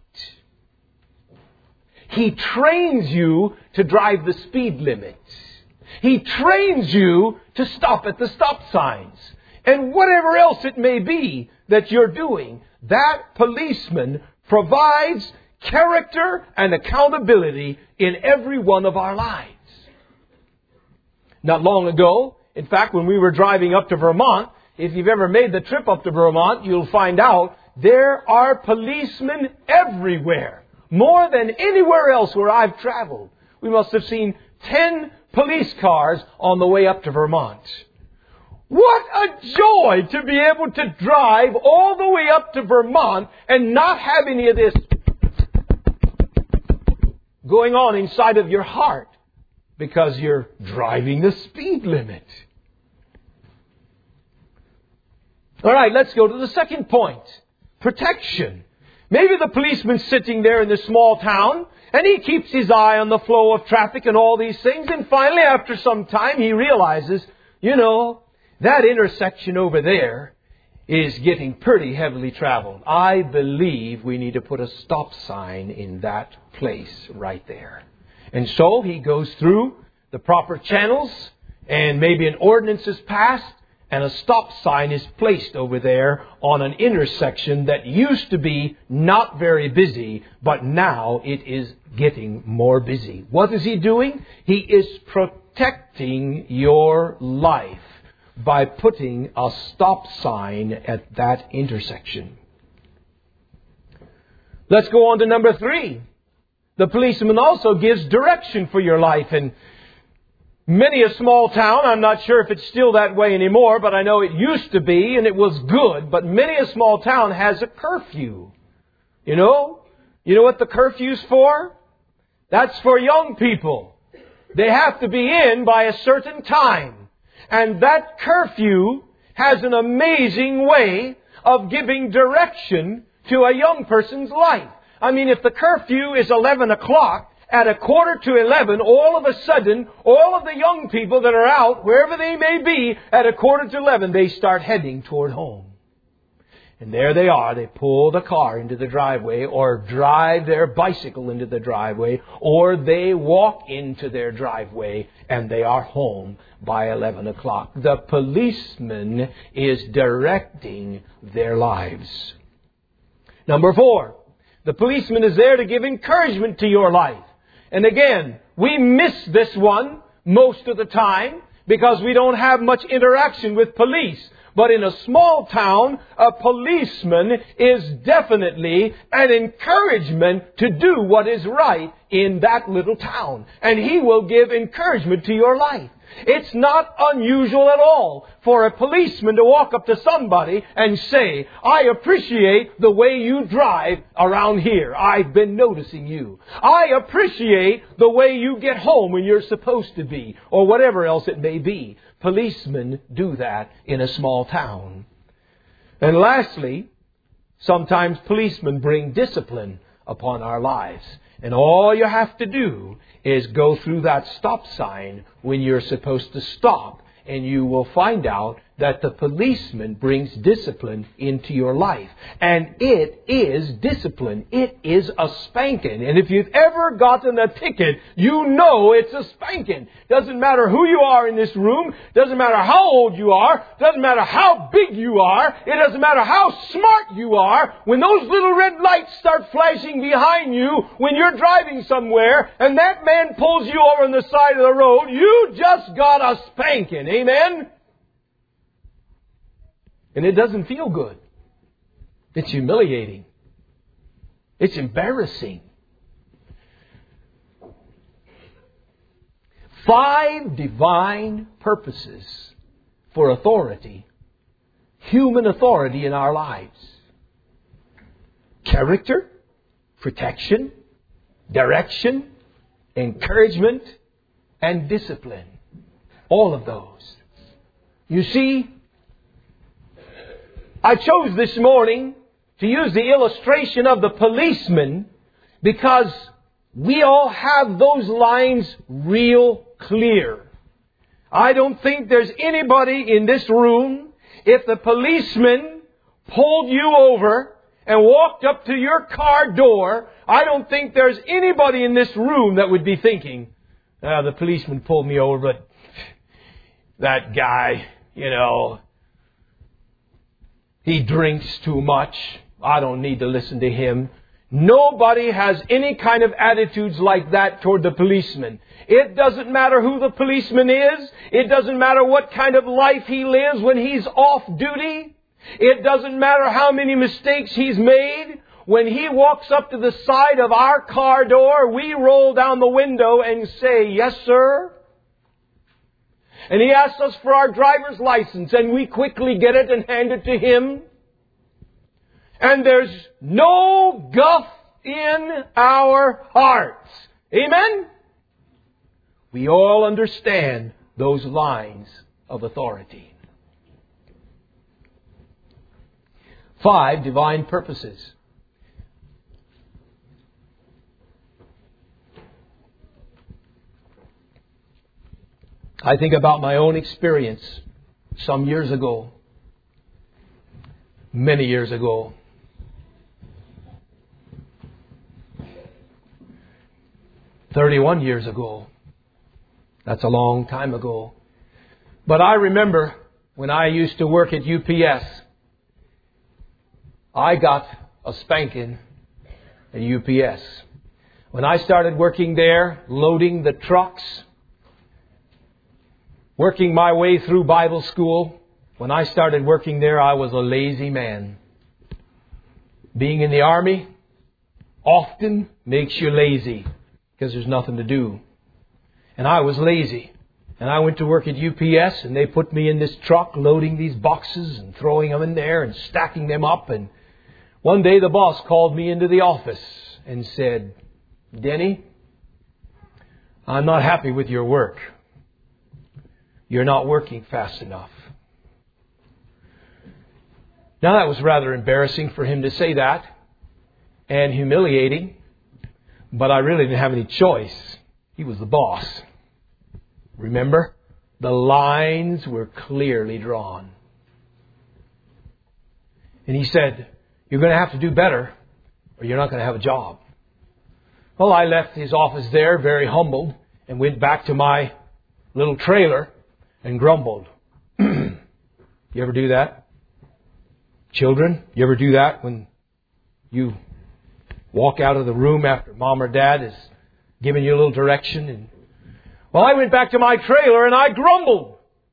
He trains you to drive the speed limit. He trains you to stop at the stop signs. And whatever else it may be that you're doing, that policeman provides character and accountability in every one of our lives. Not long ago, in fact, when we were driving up to Vermont, if you've ever made the trip up to Vermont, you'll find out there are policemen everywhere. More than anywhere else where I've traveled. We must have seen ten police cars on the way up to Vermont. What a joy to be able to drive all the way up to Vermont and not have any of this going on inside of your heart because you're driving the speed limit. All right, let's go to the second point. Protection. Maybe the policeman's sitting there in this small town and he keeps his eye on the flow of traffic and all these things. And finally, after some time, he realizes, you know, that intersection over there is getting pretty heavily traveled. I believe we need to put a stop sign in that place right there. And so he goes through the proper channels and maybe an ordinance is passed and a stop sign is placed over there on an intersection that used to be not very busy, but now it is getting more busy. What is he doing? He is protecting your life by putting a stop sign at that intersection. Let's go on to number three. The policeman also gives direction for your life. And many a small town, I'm not sure if it's still that way anymore, but I know it used to be and it was good. But many a small town has a curfew. You know? You know what the curfew's for? That's for young people. They have to be in by a certain time. And that curfew has an amazing way of giving direction to a young person's life. I mean, if the curfew is eleven o'clock, at a quarter to eleven, all of a sudden, all of the young people that are out, wherever they may be, at a quarter to eleven, they start heading toward home. And there they are. They pull the car into the driveway or drive their bicycle into the driveway or they walk into their driveway and they are home by eleven o'clock. The policeman is directing their lives. Number four, the policeman is there to give encouragement to your life. And again, we miss this one most of the time because we don't have much interaction with police. But in a small town, a policeman is definitely an encouragement to do what is right in that little town. And he will give encouragement to your life. It's not unusual at all for a policeman to walk up to somebody and say, I appreciate the way you drive around here. I've been noticing you. I appreciate the way you get home when you're supposed to be, or whatever else it may be. Policemen do that in a small town. And lastly, sometimes policemen bring discipline upon our lives. And all you have to do is go through that stop sign when you're supposed to stop. And you will find out that the policeman brings discipline into your life. And it is discipline. It is a spanking. And if you've ever gotten a ticket, you know it's a spanking. Doesn't matter who you are in this room. Doesn't matter how old you are. Doesn't matter how big you are. It doesn't matter how smart you are. When those little red lights start flashing behind you when you're driving somewhere and that man pulls you over on the side of the road, you just got a spanking. Amen? And it doesn't feel good. It's humiliating. It's embarrassing. Five divine purposes for authority, human authority in our lives. Character, protection, direction, encouragement, and discipline. All of those. You see, I chose this morning to use the illustration of the policeman because we all have those lines real clear. I don't think there's anybody in this room, if the policeman pulled you over and walked up to your car door, I don't think there's anybody in this room that would be thinking, ah, the policeman pulled me over, but that guy, you know, he drinks too much. I don't need to listen to him. Nobody has any kind of attitudes like that toward the policeman. It doesn't matter who the policeman is. It doesn't matter what kind of life he lives when he's off duty. It doesn't matter how many mistakes he's made. When he walks up to the side of our car door, we roll down the window and say, "Yes, sir." And he asks us for our driver's license, and we quickly get it and hand it to him. And there's no guff in our hearts. Amen? We all understand those lines of authority. Five, divine purposes. I think about my own experience some years ago, many years ago. thirty-one years ago. That's a long time ago. But I remember when I used to work at U P S, I got a spanking at U P S. When I started working there, loading the trucks, working my way through Bible school, when I started working there, I was a lazy man. Being in the Army often makes you lazy because there's nothing to do. And I was lazy. And I went to work at U P S, and they put me in this truck loading these boxes and throwing them in there and stacking them up. And one day the boss called me into the office and said, "Denny, I'm not happy with your work. You're not working fast enough." Now that was rather embarrassing for him to say that and humiliating, but I really didn't have any choice. He was the boss. Remember, the lines were clearly drawn. And he said, "You're going to have to do better or you're not going to have a job." Well, I left his office there very humbled and went back to my little trailer and grumbled. You ever do that? Children, you ever do that when you walk out of the room after mom or dad has given you a little direction? And well, I went back to my trailer and I grumbled.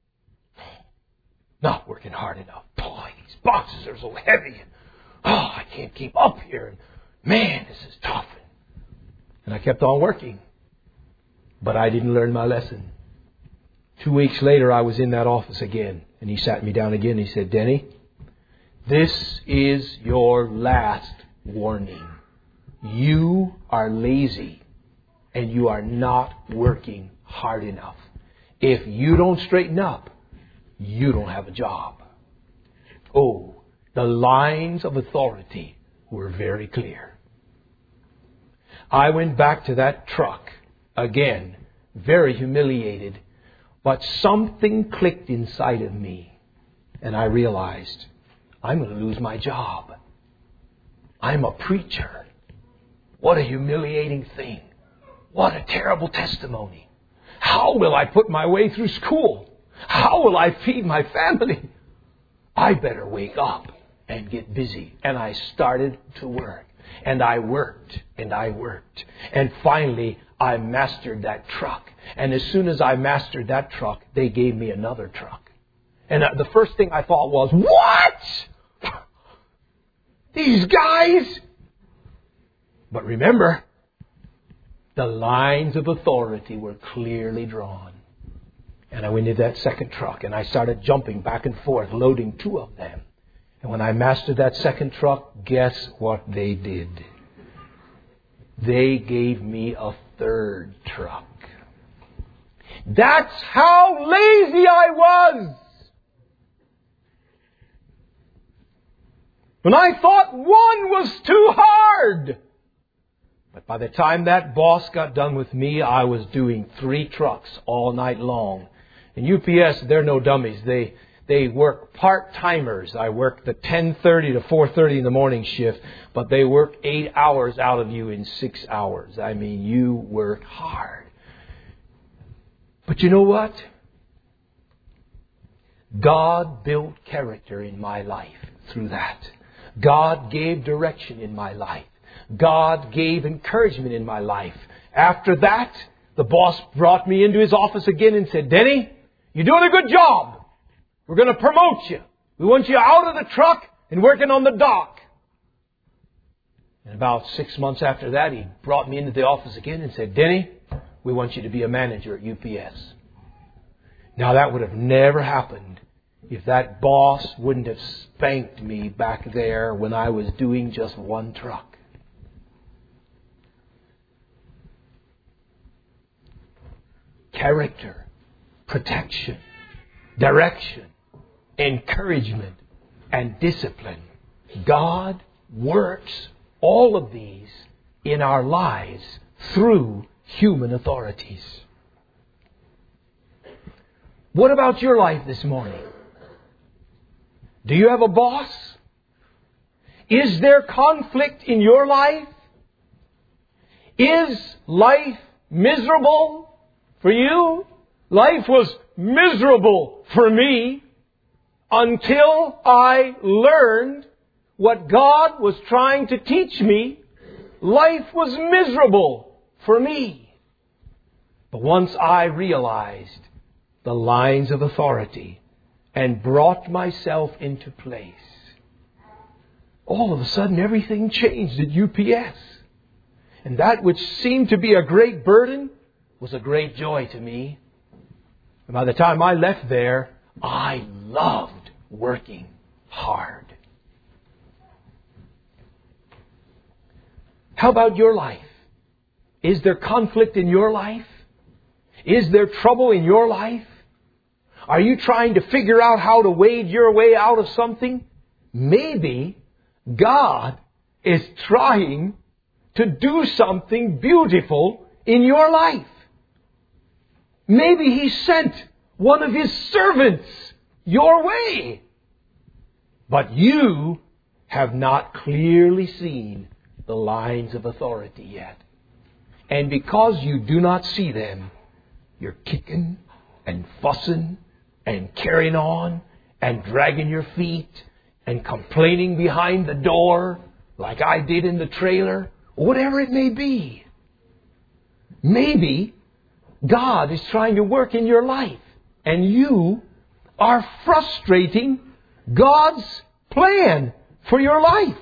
Not working hard enough. Boy, these boxes are so heavy. Oh, I can't keep up here. And man, this is tough. And I kept on working. But I didn't learn my lesson. Two weeks later, I was in that office again. And he sat me down again. He said, "Denny, this is your last warning. You are lazy and you are not working hard enough. If you don't straighten up, you don't have a job." Oh, the lines of authority were very clear. I went back to that truck again, very humiliated, but something clicked inside of me and I realized I'm going to lose my job. I'm a preacher. What a humiliating thing. What a terrible testimony. How will I put my way through school? How will I feed my family? I better wake up and get busy. And I started to work. And I worked and I worked. And finally, I mastered that truck. And as soon as I mastered that truck, they gave me another truck. And the first thing I thought was, what? These guys? But remember, the lines of authority were clearly drawn. And I went into that second truck and I started jumping back and forth, loading two of them. And when I mastered that second truck, guess what they did? they gave me a third truck. That's how lazy I was. When I thought one was too hard. But by the time that boss got done with me, I was doing three trucks all night long. And U P S, they're no dummies. They they work part-timers. I work the ten thirty to four thirty in the morning shift, but they work eight hours out of you in six hours. I mean, you work hard. But you know what? God built character in my life through that. God gave direction in my life. God gave encouragement in my life. After that, the boss brought me into his office again and said, Denny, you're doing a good job. We're going to promote you. We want you out of the truck and working on the dock. And about six months after that, he brought me into the office again and said, Denny, we want you to be a manager at U P S. Now that would have never happened if that boss wouldn't have spanked me back there when I was doing just one truck. Character, protection, direction, encouragement, and discipline. God works all of these in our lives through human authorities. What about your life this morning? Do you have a boss? Is there conflict in your life? Is life miserable for you? Life was miserable for me until I learned what God was trying to teach me. Life was miserable for me. But once I realized the lines of authority and brought myself into place, all of a sudden everything changed at U P S. And that which seemed to be a great burden was a great joy to me. And by the time I left there, I loved working hard. How about your life? Is there conflict in your life? Is there trouble in your life? Are you trying to figure out how to wade your way out of something? Maybe God is trying to do something beautiful in your life. Maybe He sent one of His servants your way. But you have not clearly seen the lines of authority yet. And because you do not see them, you're kicking and fussing and carrying on and dragging your feet and complaining behind the door like I did in the trailer, whatever it may be. Maybe God is trying to work in your life and you are frustrating God's plan for your life.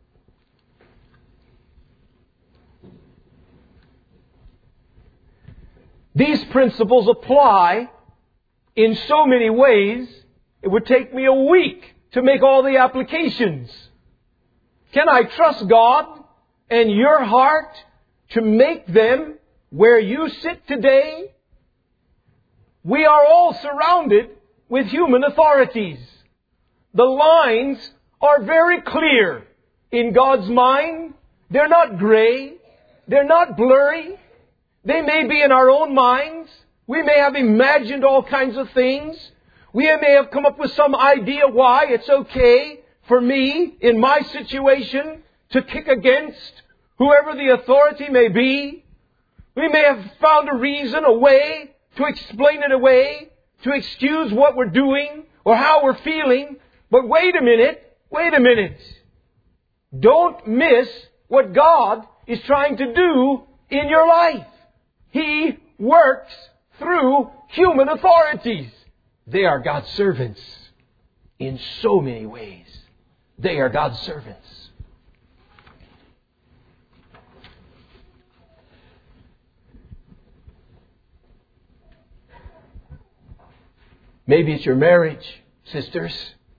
These principles apply in so many ways, it would take me a week to make all the applications. Can I trust God and your heart to make them where you sit today? We are all surrounded with human authorities. The lines are very clear in God's mind. They're not gray. They're not blurry. They may be in our own minds. We may have imagined all kinds of things. We may have come up with some idea why it's okay for me, in my situation, to kick against whoever the authority may be. We may have found a reason, a way to explain it away, to excuse what we're doing or how we're feeling. But wait a minute, wait a minute. Don't miss what God is trying to do in your life. He works through human authorities. They are God's servants in so many ways. They are God's servants. Maybe it's your marriage, sisters.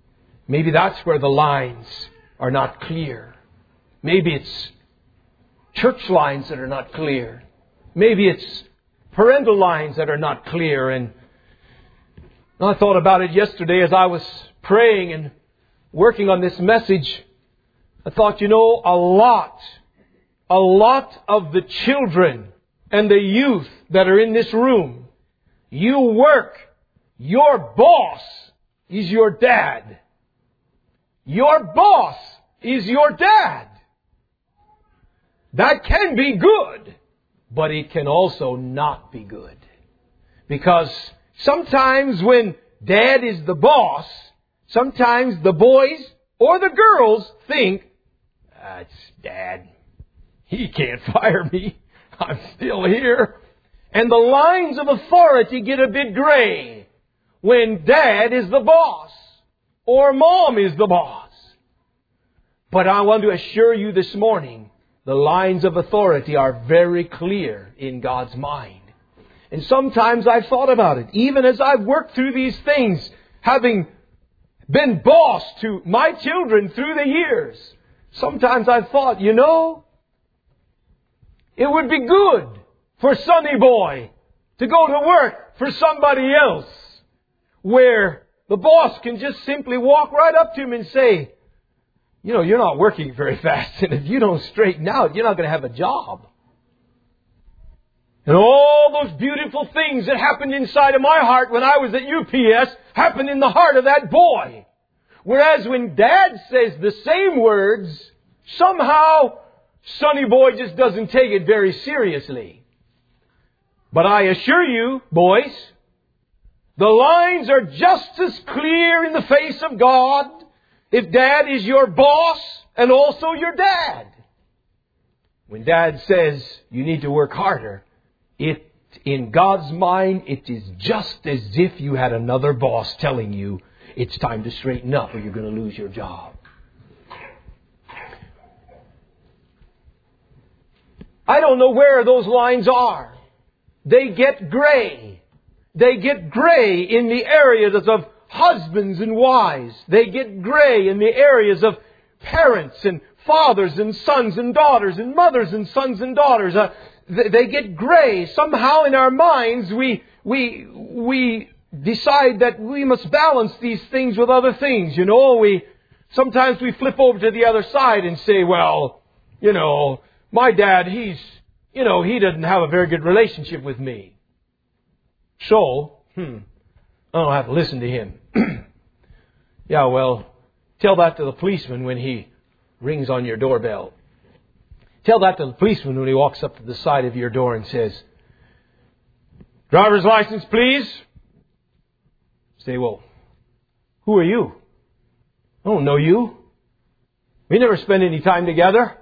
Maybe that's where the lines are not clear. Maybe it's church lines that are not clear. Maybe it's parental lines that are not clear. And I thought about it yesterday as I was praying and working on this message. I thought, you know, a lot, a lot of the children and the youth that are in this room, you work, your boss is your dad. Your boss is your dad. That can be good, but it can also not be good. Because sometimes when dad is the boss, sometimes the boys or the girls think, that's dad. He can't fire me. I'm still here. And the lines of authority get a bit gray when dad is the boss or mom is the boss. But I want to assure you this morning, the lines of authority are very clear in God's mind. And sometimes I've thought about it, even as I've worked through these things, having been boss to my children through the years. Sometimes I've thought, you know, it would be good for Sonny Boy to go to work for somebody else, where the boss can just simply walk right up to him and say, you know, you're not working very fast, and if you don't straighten out, you're not going to have a job. And all those beautiful things that happened inside of my heart when I was at U P S happened in the heart of that boy. Whereas when Dad says the same words, somehow Sonny Boy just doesn't take it very seriously. But I assure you, boys, the lines are just as clear in the face of God if Dad is your boss and also your dad. When Dad says you need to work harder, it, in God's mind, it is just as if you had another boss telling you it's time to straighten up or you're going to lose your job. I don't know where those lines are. They get gray. They get gray in the areas of husbands and wives. They get gray in the areas of parents and fathers and sons and daughters and mothers and sons and daughters. Uh, they, they get gray. Somehow in our minds we we we decide that we must balance these things with other things. You know, we sometimes we flip over to the other side and say, well, you know, my dad, he's, you know, he doesn't have a very good relationship with me. So, hmm, I don't have to listen to him. Yeah, well, tell that to the policeman when he rings on your doorbell. Tell that to the policeman when he walks up to the side of your door and says, driver's license, please. Say, well, who are you? I don't know you. We never spend any time together.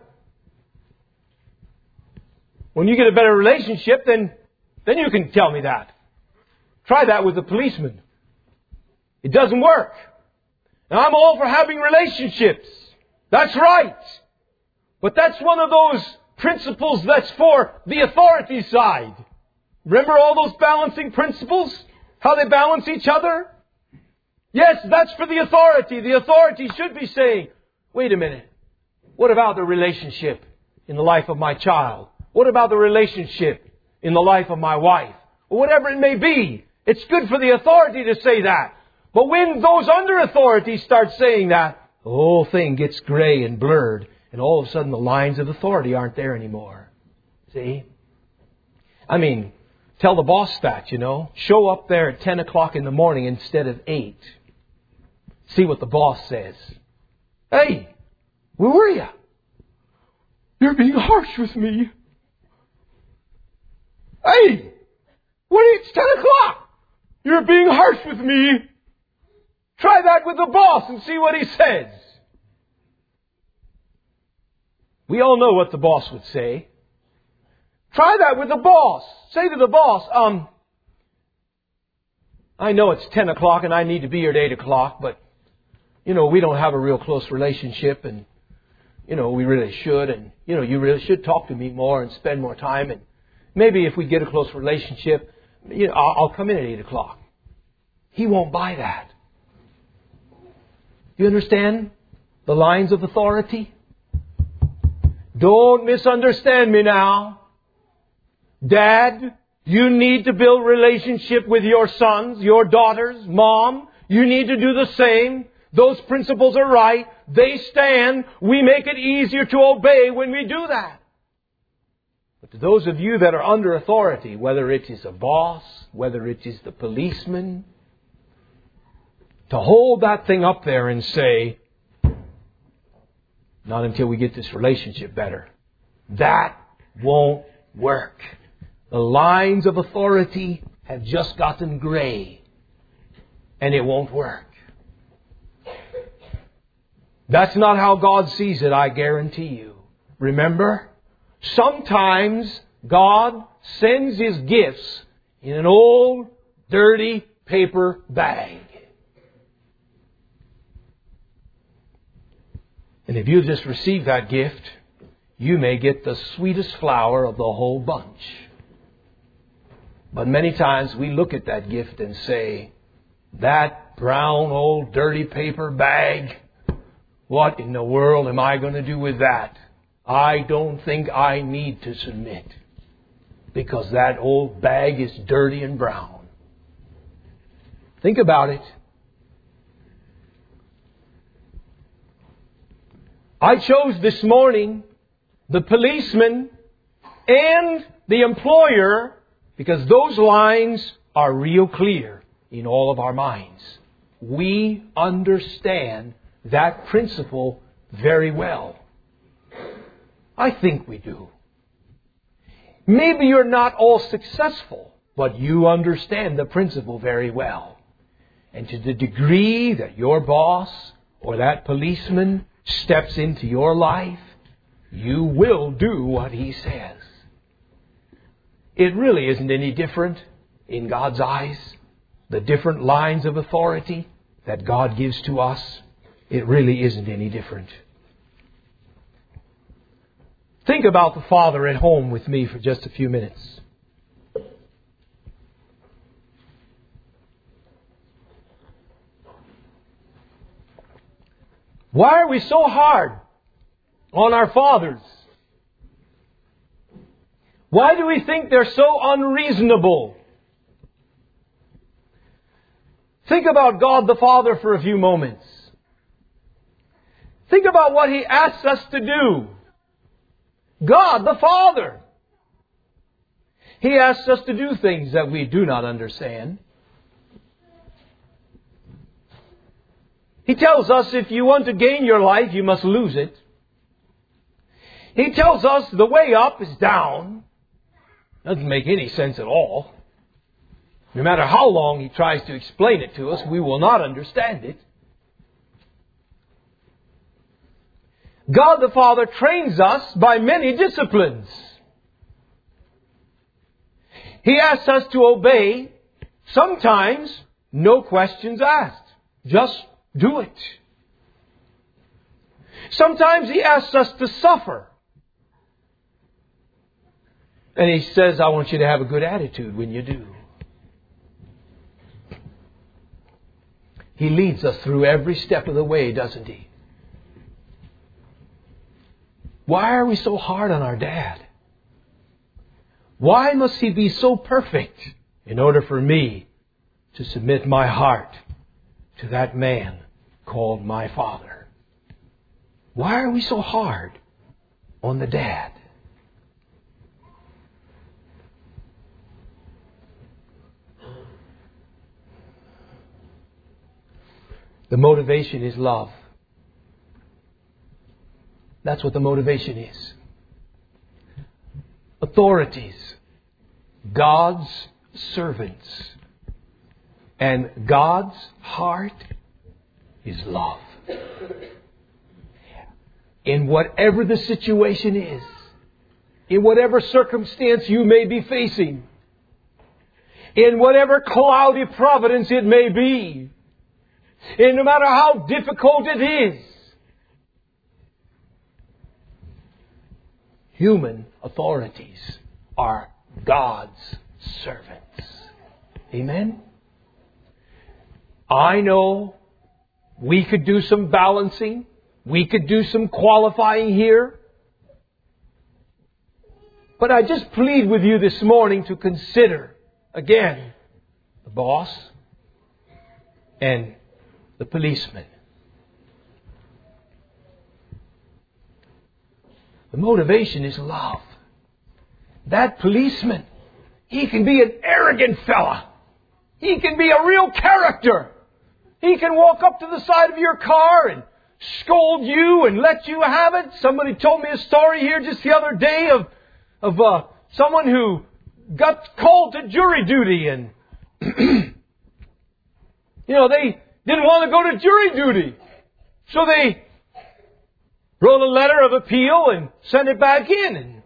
When you get a better relationship, then, then you can tell me that. Try that with the policeman. It doesn't work. And I'm all for having relationships. That's right. But that's one of those principles that's for the authority side. Remember all those balancing principles? How they balance each other? Yes, that's for the authority. The authority should be saying, wait a minute. What about the relationship in the life of my child? What about the relationship in the life of my wife? Or whatever it may be. It's good for the authority to say that. But when those under authority start saying that, the whole thing gets gray and blurred. And all of a sudden the lines of authority aren't there anymore. See? I mean, tell the boss that, you know. Show up there at ten o'clock in the morning instead of eight. See what the boss says. Hey, where were you? You're being harsh with me. Hey, what? It's ten o'clock. You're being harsh with me. Try that with the boss and see what he says. We all know what the boss would say. Try that with the boss. Say to the boss, um, I know it's ten o'clock and I need to be here at eight o'clock, but, you know, we don't have a real close relationship and, you know, we really should. And, you know, you really should talk to me more and spend more time. And maybe if we get a close relationship, you know, I'll, I'll come in at eight o'clock. He won't buy that. You understand the lines of authority? Don't misunderstand me now. Dad, you need to build relationship with your sons, your daughters. Mom, you need to do the same. Those principles are right. They stand. We make it easier to obey when we do that. But to those of you that are under authority, whether it is a boss, whether it is the policeman, to hold that thing up there and say, not until we get this relationship better. That won't work. The lines of authority have just gotten gray. And it won't work. That's not how God sees it, I guarantee you. Remember, sometimes God sends His gifts in an old, dirty paper bag. And if you just receive that gift, you may get the sweetest flower of the whole bunch. But many times we look at that gift and say, that brown old dirty paper bag, what in the world am I going to do with that? I don't think I need to submit, because that old bag is dirty and brown. Think about it. I chose this morning the policeman and the employer because those lines are real clear in all of our minds. We understand that principle very well. I think we do. Maybe you're not all successful, but you understand the principle very well. And to the degree that your boss or that policeman steps into your life, you will do what he says. It really isn't any different in God's eyes. The different lines of authority that God gives to us, it really isn't any different. Think about the father at home with me for just a few minutes. Why are we so hard on our fathers? Why do we think they're so unreasonable? Think about God the Father for a few moments. Think about what He asks us to do. God the Father. He asks us to do things that we do not understand. He tells us if you want to gain your life, you must lose it. He tells us the way up is down. Doesn't make any sense at all. No matter how long He tries to explain it to us, we will not understand it. God the Father trains us by many disciplines. He asks us to obey, sometimes no questions asked. Just do it. Sometimes He asks us to suffer. And He says, I want you to have a good attitude when you do. He leads us through every step of the way, doesn't He? Why are we so hard on our dad? Why must he be so perfect in order for me to submit my heart to that man called my father? Why are we so hard on the dad? The motivation is love. That's what the motivation is. Authorities, God's servants, and God's heart is love. In whatever the situation is, in whatever circumstance you may be facing, in whatever cloudy providence it may be, and no matter how difficult it is, human authorities are God's servants. Amen? I know we could do some balancing. We could do some qualifying here. But I just plead with you this morning to consider, again, the boss and the policeman. The motivation is love. That policeman, he can be an arrogant fella. He can be a real character. He can walk up to the side of your car and scold you and let you have it. Somebody told me a story here just the other day of, of uh, someone who got called to jury duty and, you know, they didn't want to go to jury duty. So they wrote a letter of appeal and sent it back in. And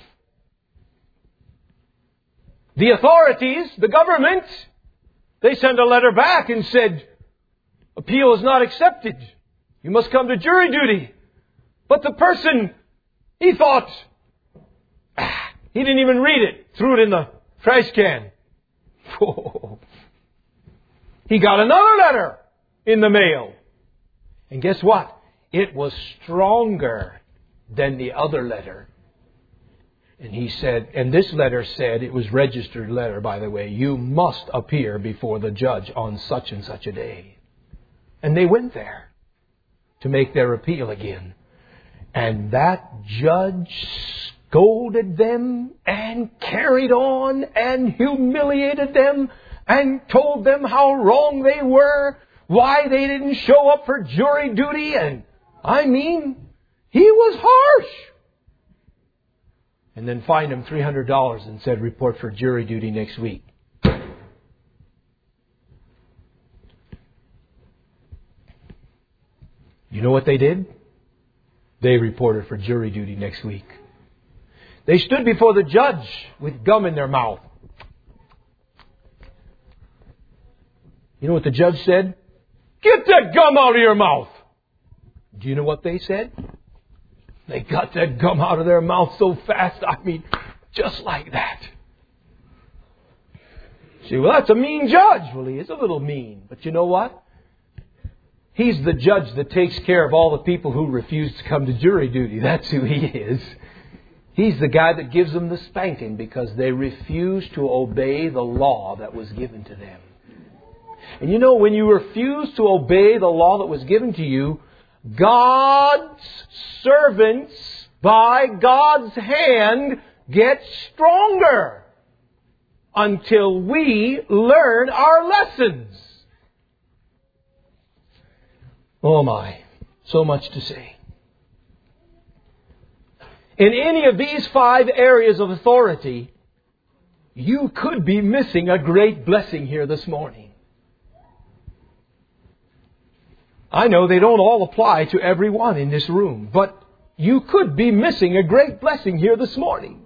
the authorities, the government, they sent a letter back and said, appeal is not accepted. You must come to jury duty. But the person, he thought, ah, he didn't even read it. Threw it in the trash can. He got another letter in the mail. And guess what? It was stronger than the other letter. And he said, and this letter said, it was registered letter, by the way, you must appear before the judge on such and such a day. And they went there to make their appeal again. And that judge scolded them and carried on and humiliated them and told them how wrong they were, why they didn't show up for jury duty. And I mean, he was harsh. And then fined him three hundred dollars and said, report for jury duty next week. You know what they did? They reported for jury duty next week. They stood before the judge with gum in their mouth. You know what the judge said? Get that gum out of your mouth. Do you know what they said? They got that gum out of their mouth so fast, I mean, just like that. See, well, that's a mean judge. Well, he is a little mean. But you know what? He's the judge that takes care of all the people who refuse to come to jury duty. That's who he is. He's the guy that gives them the spanking because they refuse to obey the law that was given to them. And you know, when you refuse to obey the law that was given to you, God's servants, by God's hand, get stronger until we learn our lessons. Oh my, so much to say. In any of these five areas of authority, you could be missing a great blessing here this morning. I know they don't all apply to everyone in this room, but you could be missing a great blessing here this morning.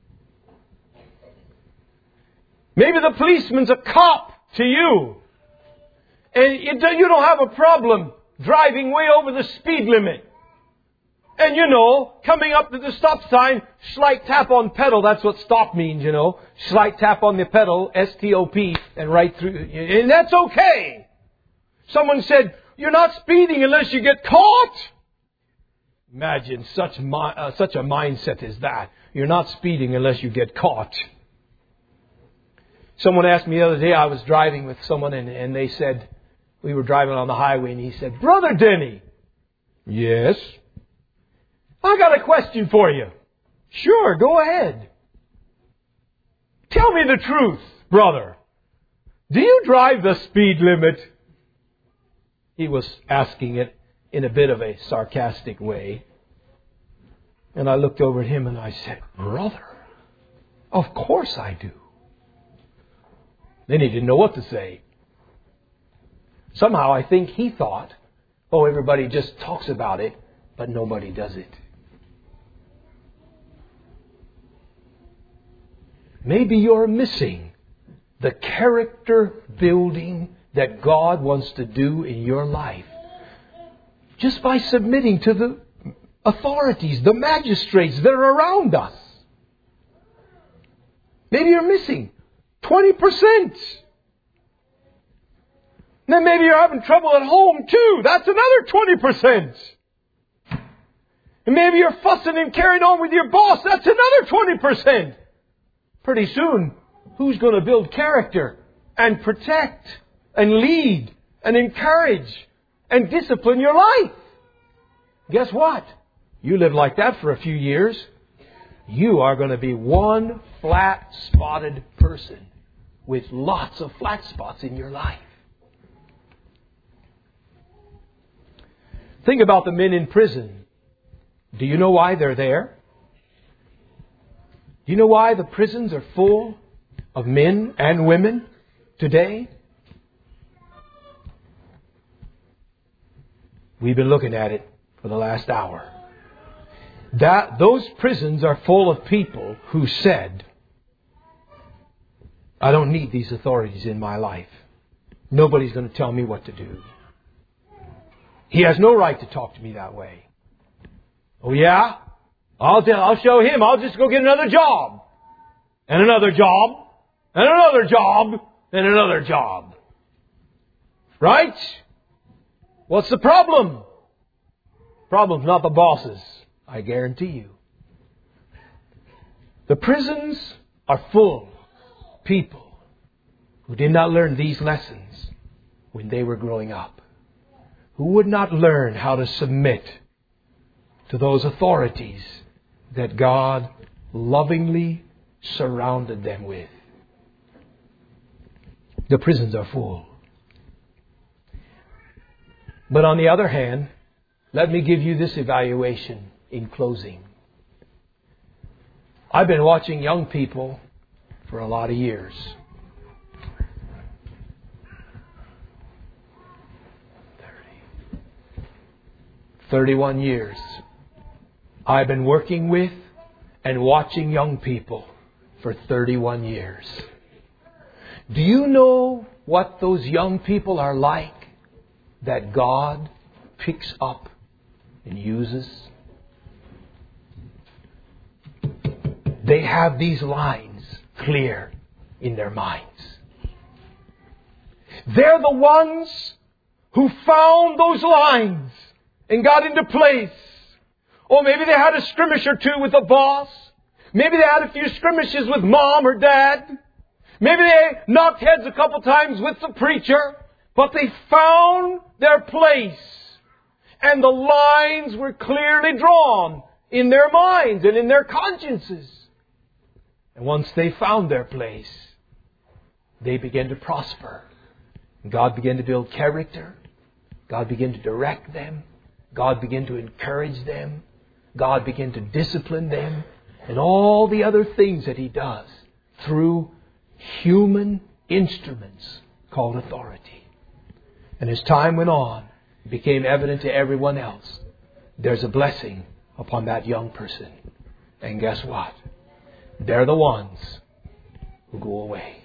Maybe the policeman's a cop to you, and you don't have a problem driving way over the speed limit. And you know, coming up to the stop sign, slight tap on pedal, that's what stop means, you know. Slight tap on the pedal, S T O P, and right through, and that's okay. Someone said, you're not speeding unless you get caught. Imagine such mi- uh, such a mindset as that. You're not speeding unless you get caught. Someone asked me the other day, I was driving with someone and, and they said, we were driving on the highway and he said, Brother Denny. Yes. I got a question for you. Sure, go ahead. Tell me the truth, brother. Do you drive the speed limit? He was asking it in a bit of a sarcastic way. And I looked over at him and I said, Brother, of course I do. Then he didn't know what to say. Somehow I think he thought, oh, everybody just talks about it, but nobody does it. Maybe you're missing the character building that God wants to do in your life just by submitting to the authorities, the magistrates that are around us. Maybe you're missing twenty percent. Then maybe you're having trouble at home too. That's another twenty percent. And maybe you're fussing and carrying on with your boss. That's another twenty percent. Pretty soon, who's going to build character and protect and lead and encourage and discipline your life? Guess what? You live like that for a few years, you are going to be one flat-spotted person with lots of flat spots in your life. Think about the men in prison. Do you know why they're there? Do you know why the prisons are full of men and women today? We've been looking at it for the last hour. That those prisons are full of people who said, I don't need these authorities in my life. Nobody's going to tell me what to do. He has no right to talk to me that way. Oh yeah? I'll tell, I'll show him. I'll just go get another job. And another job. And another job. And another job. Right? What's the problem? Problem's not the bosses. I guarantee you. The prisons are full of people who did not learn these lessons when they were growing up. Who would not learn how to submit to those authorities that God lovingly surrounded them with. The prisons are full. But on the other hand, let me give you this evaluation in closing. I've been watching young people for a lot of years. thirty, thirty-one years. I've been working with and watching young people for thirty-one years. Do you know what those young people are like that God picks up and uses? They have these lines clear in their minds. They're the ones who found those lines and got into place. Or maybe they had a skirmish or two with the boss. Maybe they had a few skirmishes with mom or dad. Maybe they knocked heads a couple times with the preacher. But they found their place. And the lines were clearly drawn in their minds and in their consciences. And once they found their place, they began to prosper. God began to build character. God began to direct them. God began to encourage them. God began to discipline them. And all the other things that He does through human instruments called authority. And as time went on, it became evident to everyone else, there's a blessing upon that young person. And guess what? They're the ones who go away.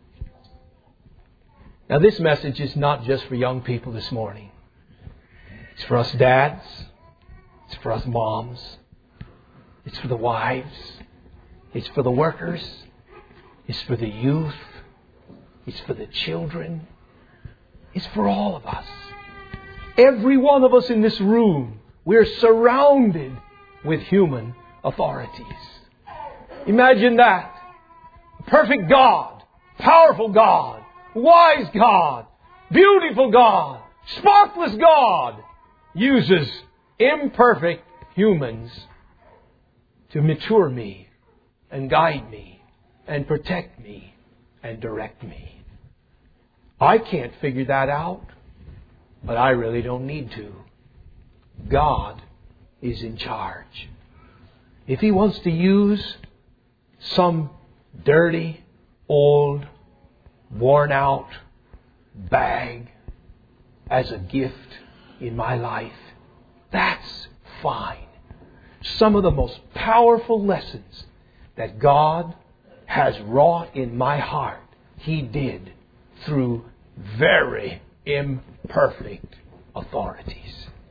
Now this message is not just for young people this morning. It's for us dads. It's for us moms. It's for the wives. It's for the workers. It's for the youth. It's for the children. It's for all of us. Every one of us in this room, we're surrounded with human authorities. Imagine that. Perfect God, powerful God, wise God, beautiful God, spotless God uses imperfect humans to mature me and guide me and protect me and direct me. I can't figure that out, but I really don't need to. God is in charge. If He wants to use some dirty, old, worn out bag as a gift in my life, that's fine. Some of the most powerful lessons that God has wrought in my heart, He did through very imperfect authorities.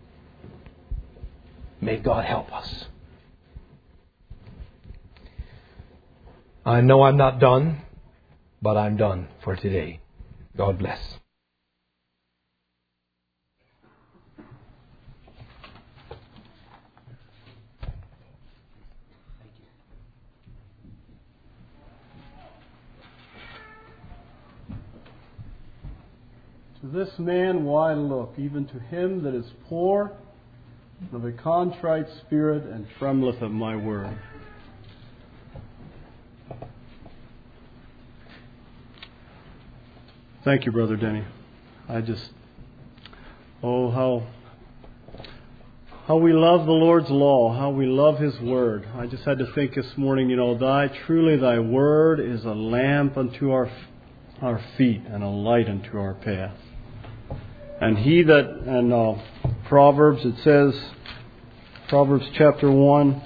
May God help us. I know I'm not done, but I'm done for today. God bless. To this man will I look, even to him that is poor, of a contrite spirit, and trembleth at my word. Thank you, Brother Denny. I just, oh, how, how we love the Lord's law, how we love His word. I just had to think this morning, you know, Thy, truly Thy word is a lamp unto our, our feet and a light unto our path. And he that, and uh, Proverbs, it says, Proverbs chapter one,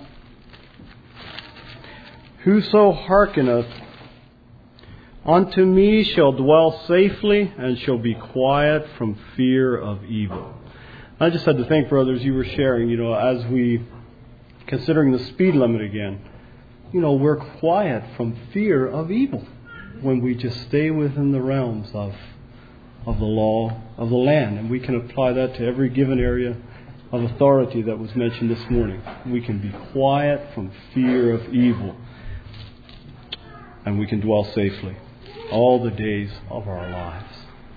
whoso hearkeneth unto me shall dwell safely and shall be quiet from fear of evil. I just had to think, brothers, you were sharing, you know, as we, considering the speed limit again, you know, we're quiet from fear of evil when we just stay within the realms of, of the law of the land. And we can apply that to every given area of authority that was mentioned this morning. We can be quiet from fear of evil. And we can dwell safely all the days of our lives.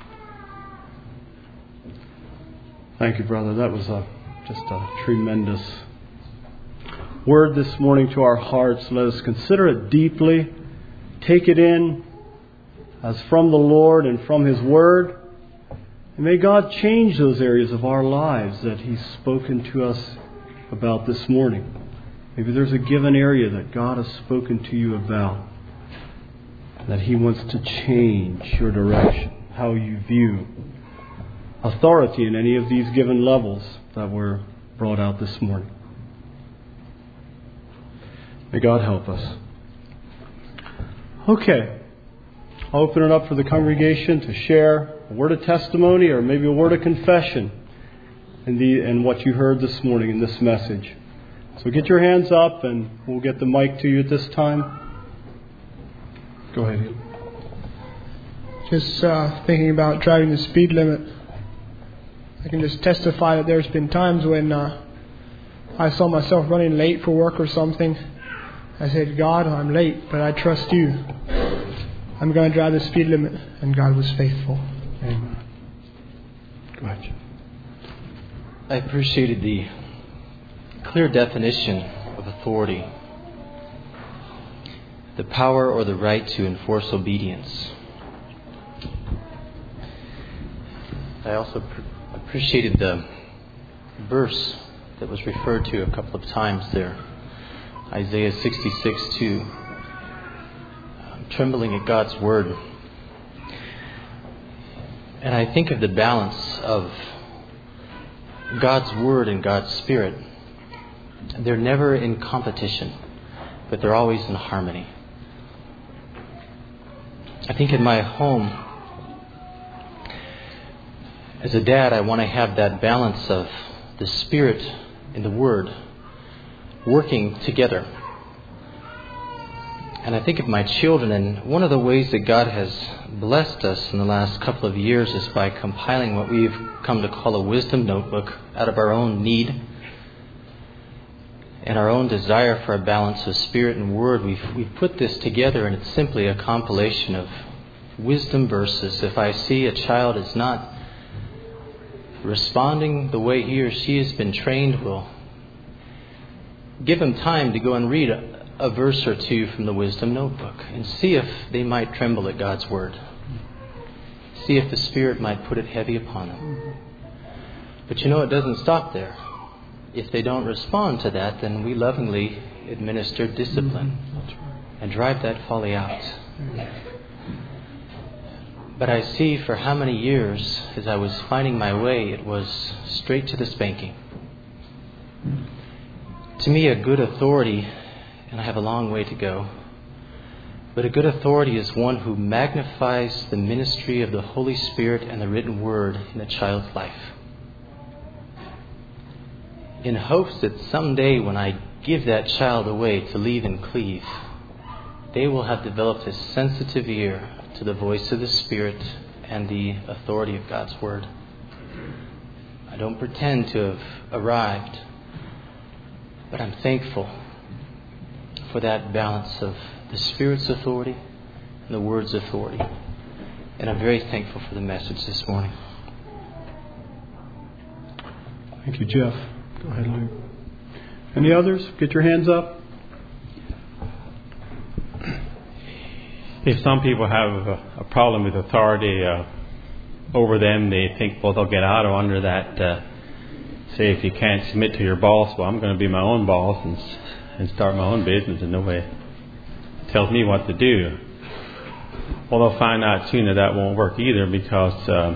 Thank you, brother. That was a, just a tremendous word this morning to our hearts. Let us consider it deeply, take it in as from the Lord and from His Word. And may God change those areas of our lives that He's spoken to us about this morning. Maybe there's a given area that God has spoken to you about, that He wants to change your direction, how you view authority in any of these given levels that were brought out this morning. May God help us. Okay. I'll open it up for the congregation to share a word of testimony or maybe a word of confession in, the, in what you heard this morning in this message. So get your hands up and we'll get the mic to you at this time. Go ahead. Just uh, thinking about driving the speed limit. I can just testify that there's been times when uh, I saw myself running late for work or something. I said, God, I'm late, but I trust you. I'm going to drive the speed limit. And God was faithful. Amen. Go ahead. I appreciated the clear definition of authority. The power or the right to enforce obedience. I also pr- appreciated the verse that was referred to a couple of times there. Isaiah sixty-six two. I'm trembling at God's word. And I think of the balance of God's word and God's spirit. They're never in competition, but they're always in harmony. I think in my home, as a dad, I want to have that balance of the Spirit and the Word working together. And I think of my children, and one of the ways that God has blessed us in the last couple of years is by compiling what we've come to call a wisdom notebook out of our own need and our own desire for a balance of Spirit and Word. We've, we've put this together, and it's simply a compilation of wisdom verses. If I see a child is not responding the way he or she has been trained, we'll give them time to go and read a, a verse or two from the wisdom notebook and see if they might tremble at God's word. See if the Spirit might put it heavy upon them. But you know, it doesn't stop there. If they don't respond to that, then we lovingly administer discipline and drive that folly out. But I see for how many years, as I was finding my way, it was straight to the spanking. To me, a good authority, and I have a long way to go, but a good authority is one who magnifies the ministry of the Holy Spirit and the written word in a child's life, in hopes that someday when I give that child away to leave and cleave, they will have developed a sensitive ear to the voice of the Spirit and the authority of God's Word. I don't pretend to have arrived, but I'm thankful for that balance of the Spirit's authority and the Word's authority. And I'm very thankful for the message this morning. Thank you, Jeff. Go ahead, Luke. Any others? Get your hands up. If some people have a, a problem with authority uh, over them, they think, well, they'll get out of under that. Uh, say, if you can't submit to your boss, well, I'm going to be my own boss and and start my own business, and nobody tells me what to do. Well, they'll find out soon that that won't work either, because uh,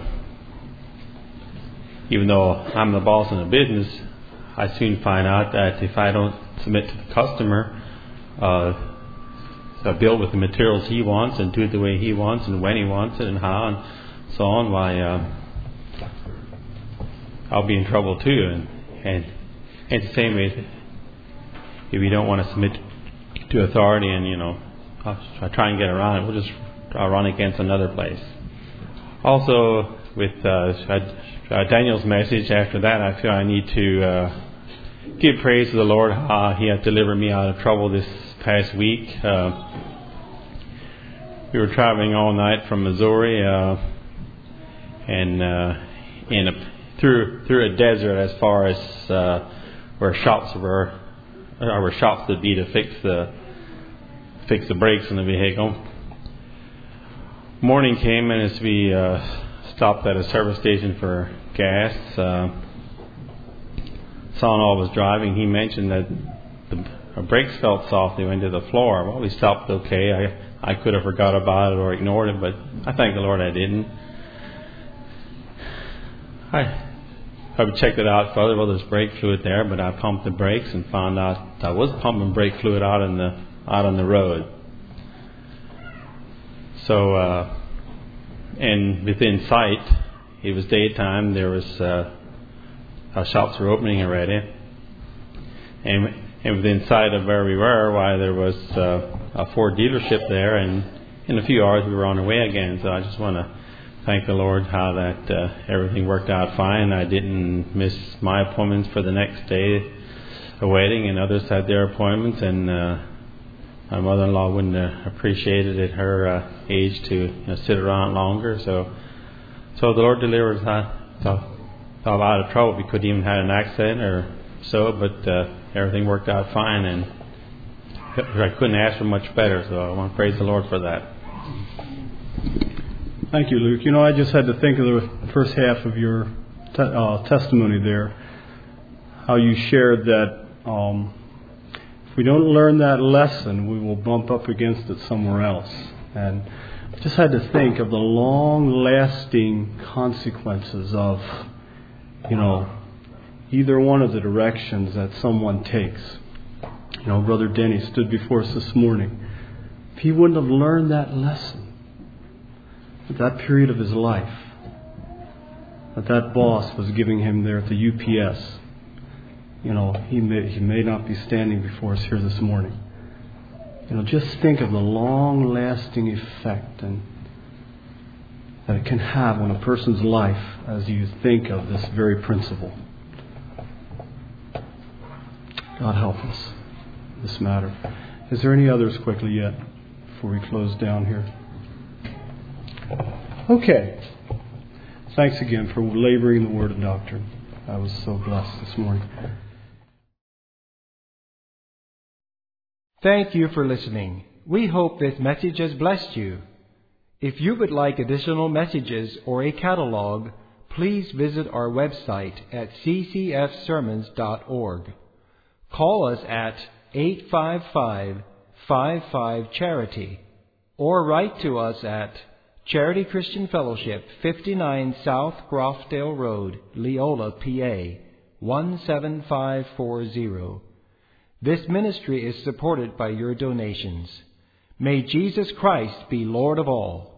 even though I'm the boss in the business, I soon find out that if I don't submit to the customer, uh, so build with the materials he wants and do it the way he wants and when he wants it and how and so on, why uh, I'll be in trouble too. And, and it's the same way if you don't want to submit to authority and, you know, I'll try and get around it, we'll just I'll run against another place. Also, with uh, uh, Daniel's message after that, I feel I need to uh, give praise to the Lord how He has delivered me out of trouble this past week. Uh, we were traveling all night from Missouri uh, and uh, in a, through through a desert as far as uh, where shops were, or where shops would be to fix the fix the brakes in the vehicle. Morning came, and as we uh, stopped at a service station for gas, uh, Son-in-law was driving. He mentioned that the brakes felt soft. They went to the floor. Well, we stopped okay. I I could have forgot about it or ignored it, but I thank the Lord I didn't. I I checked it out further. Well, there's brake fluid there, but I pumped the brakes and found out I was pumping brake fluid out in the out on the road. So, uh, and within sight, it was daytime. There was uh, our shops were opening already, and and within sight of where we were, why there was uh, a Ford dealership there, and in a few hours we were on our way again. So I just want to thank the Lord how that uh, everything worked out fine. I didn't miss my appointments for the next day, a wedding, and others had their appointments, and uh, my mother-in-law wouldn't have appreciated at her uh, age to you know, sit around longer. So, so the Lord delivered us out of trouble. We could even had an accident or so, but uh, everything worked out fine, and I couldn't ask for much better. So I want to praise the Lord for that. Thank you, Luke. You know, I just had to think of the first half of your te- uh, testimony there, how you shared that um, if we don't learn that lesson, we will bump up against it somewhere else. And I just had to think of the long-lasting consequences of, you know, either one of the directions that someone takes. You know, Brother Denny stood before us this morning. If he wouldn't have learned that lesson at that period of his life, that that boss was giving him there at the U P S, you know, he may, he may not be standing before us here this morning. You know, just think of the long-lasting effect and that it can have on a person's life as you think of this very principle. God help us in this matter. Is there any others quickly yet before we close down here? Okay. Thanks again for laboring the word of doctrine. I was so blessed this morning. Thank you for listening. We hope this message has blessed you. If you would like additional messages or a catalog, please visit our website at c c f sermons dot org. Call us at eight five five, five five, charity or write to us at Charity Christian Fellowship, fifty-nine South Grofdale Road, Leola, P A, one seven five four zero. This ministry is supported by your donations. May Jesus Christ be Lord of all.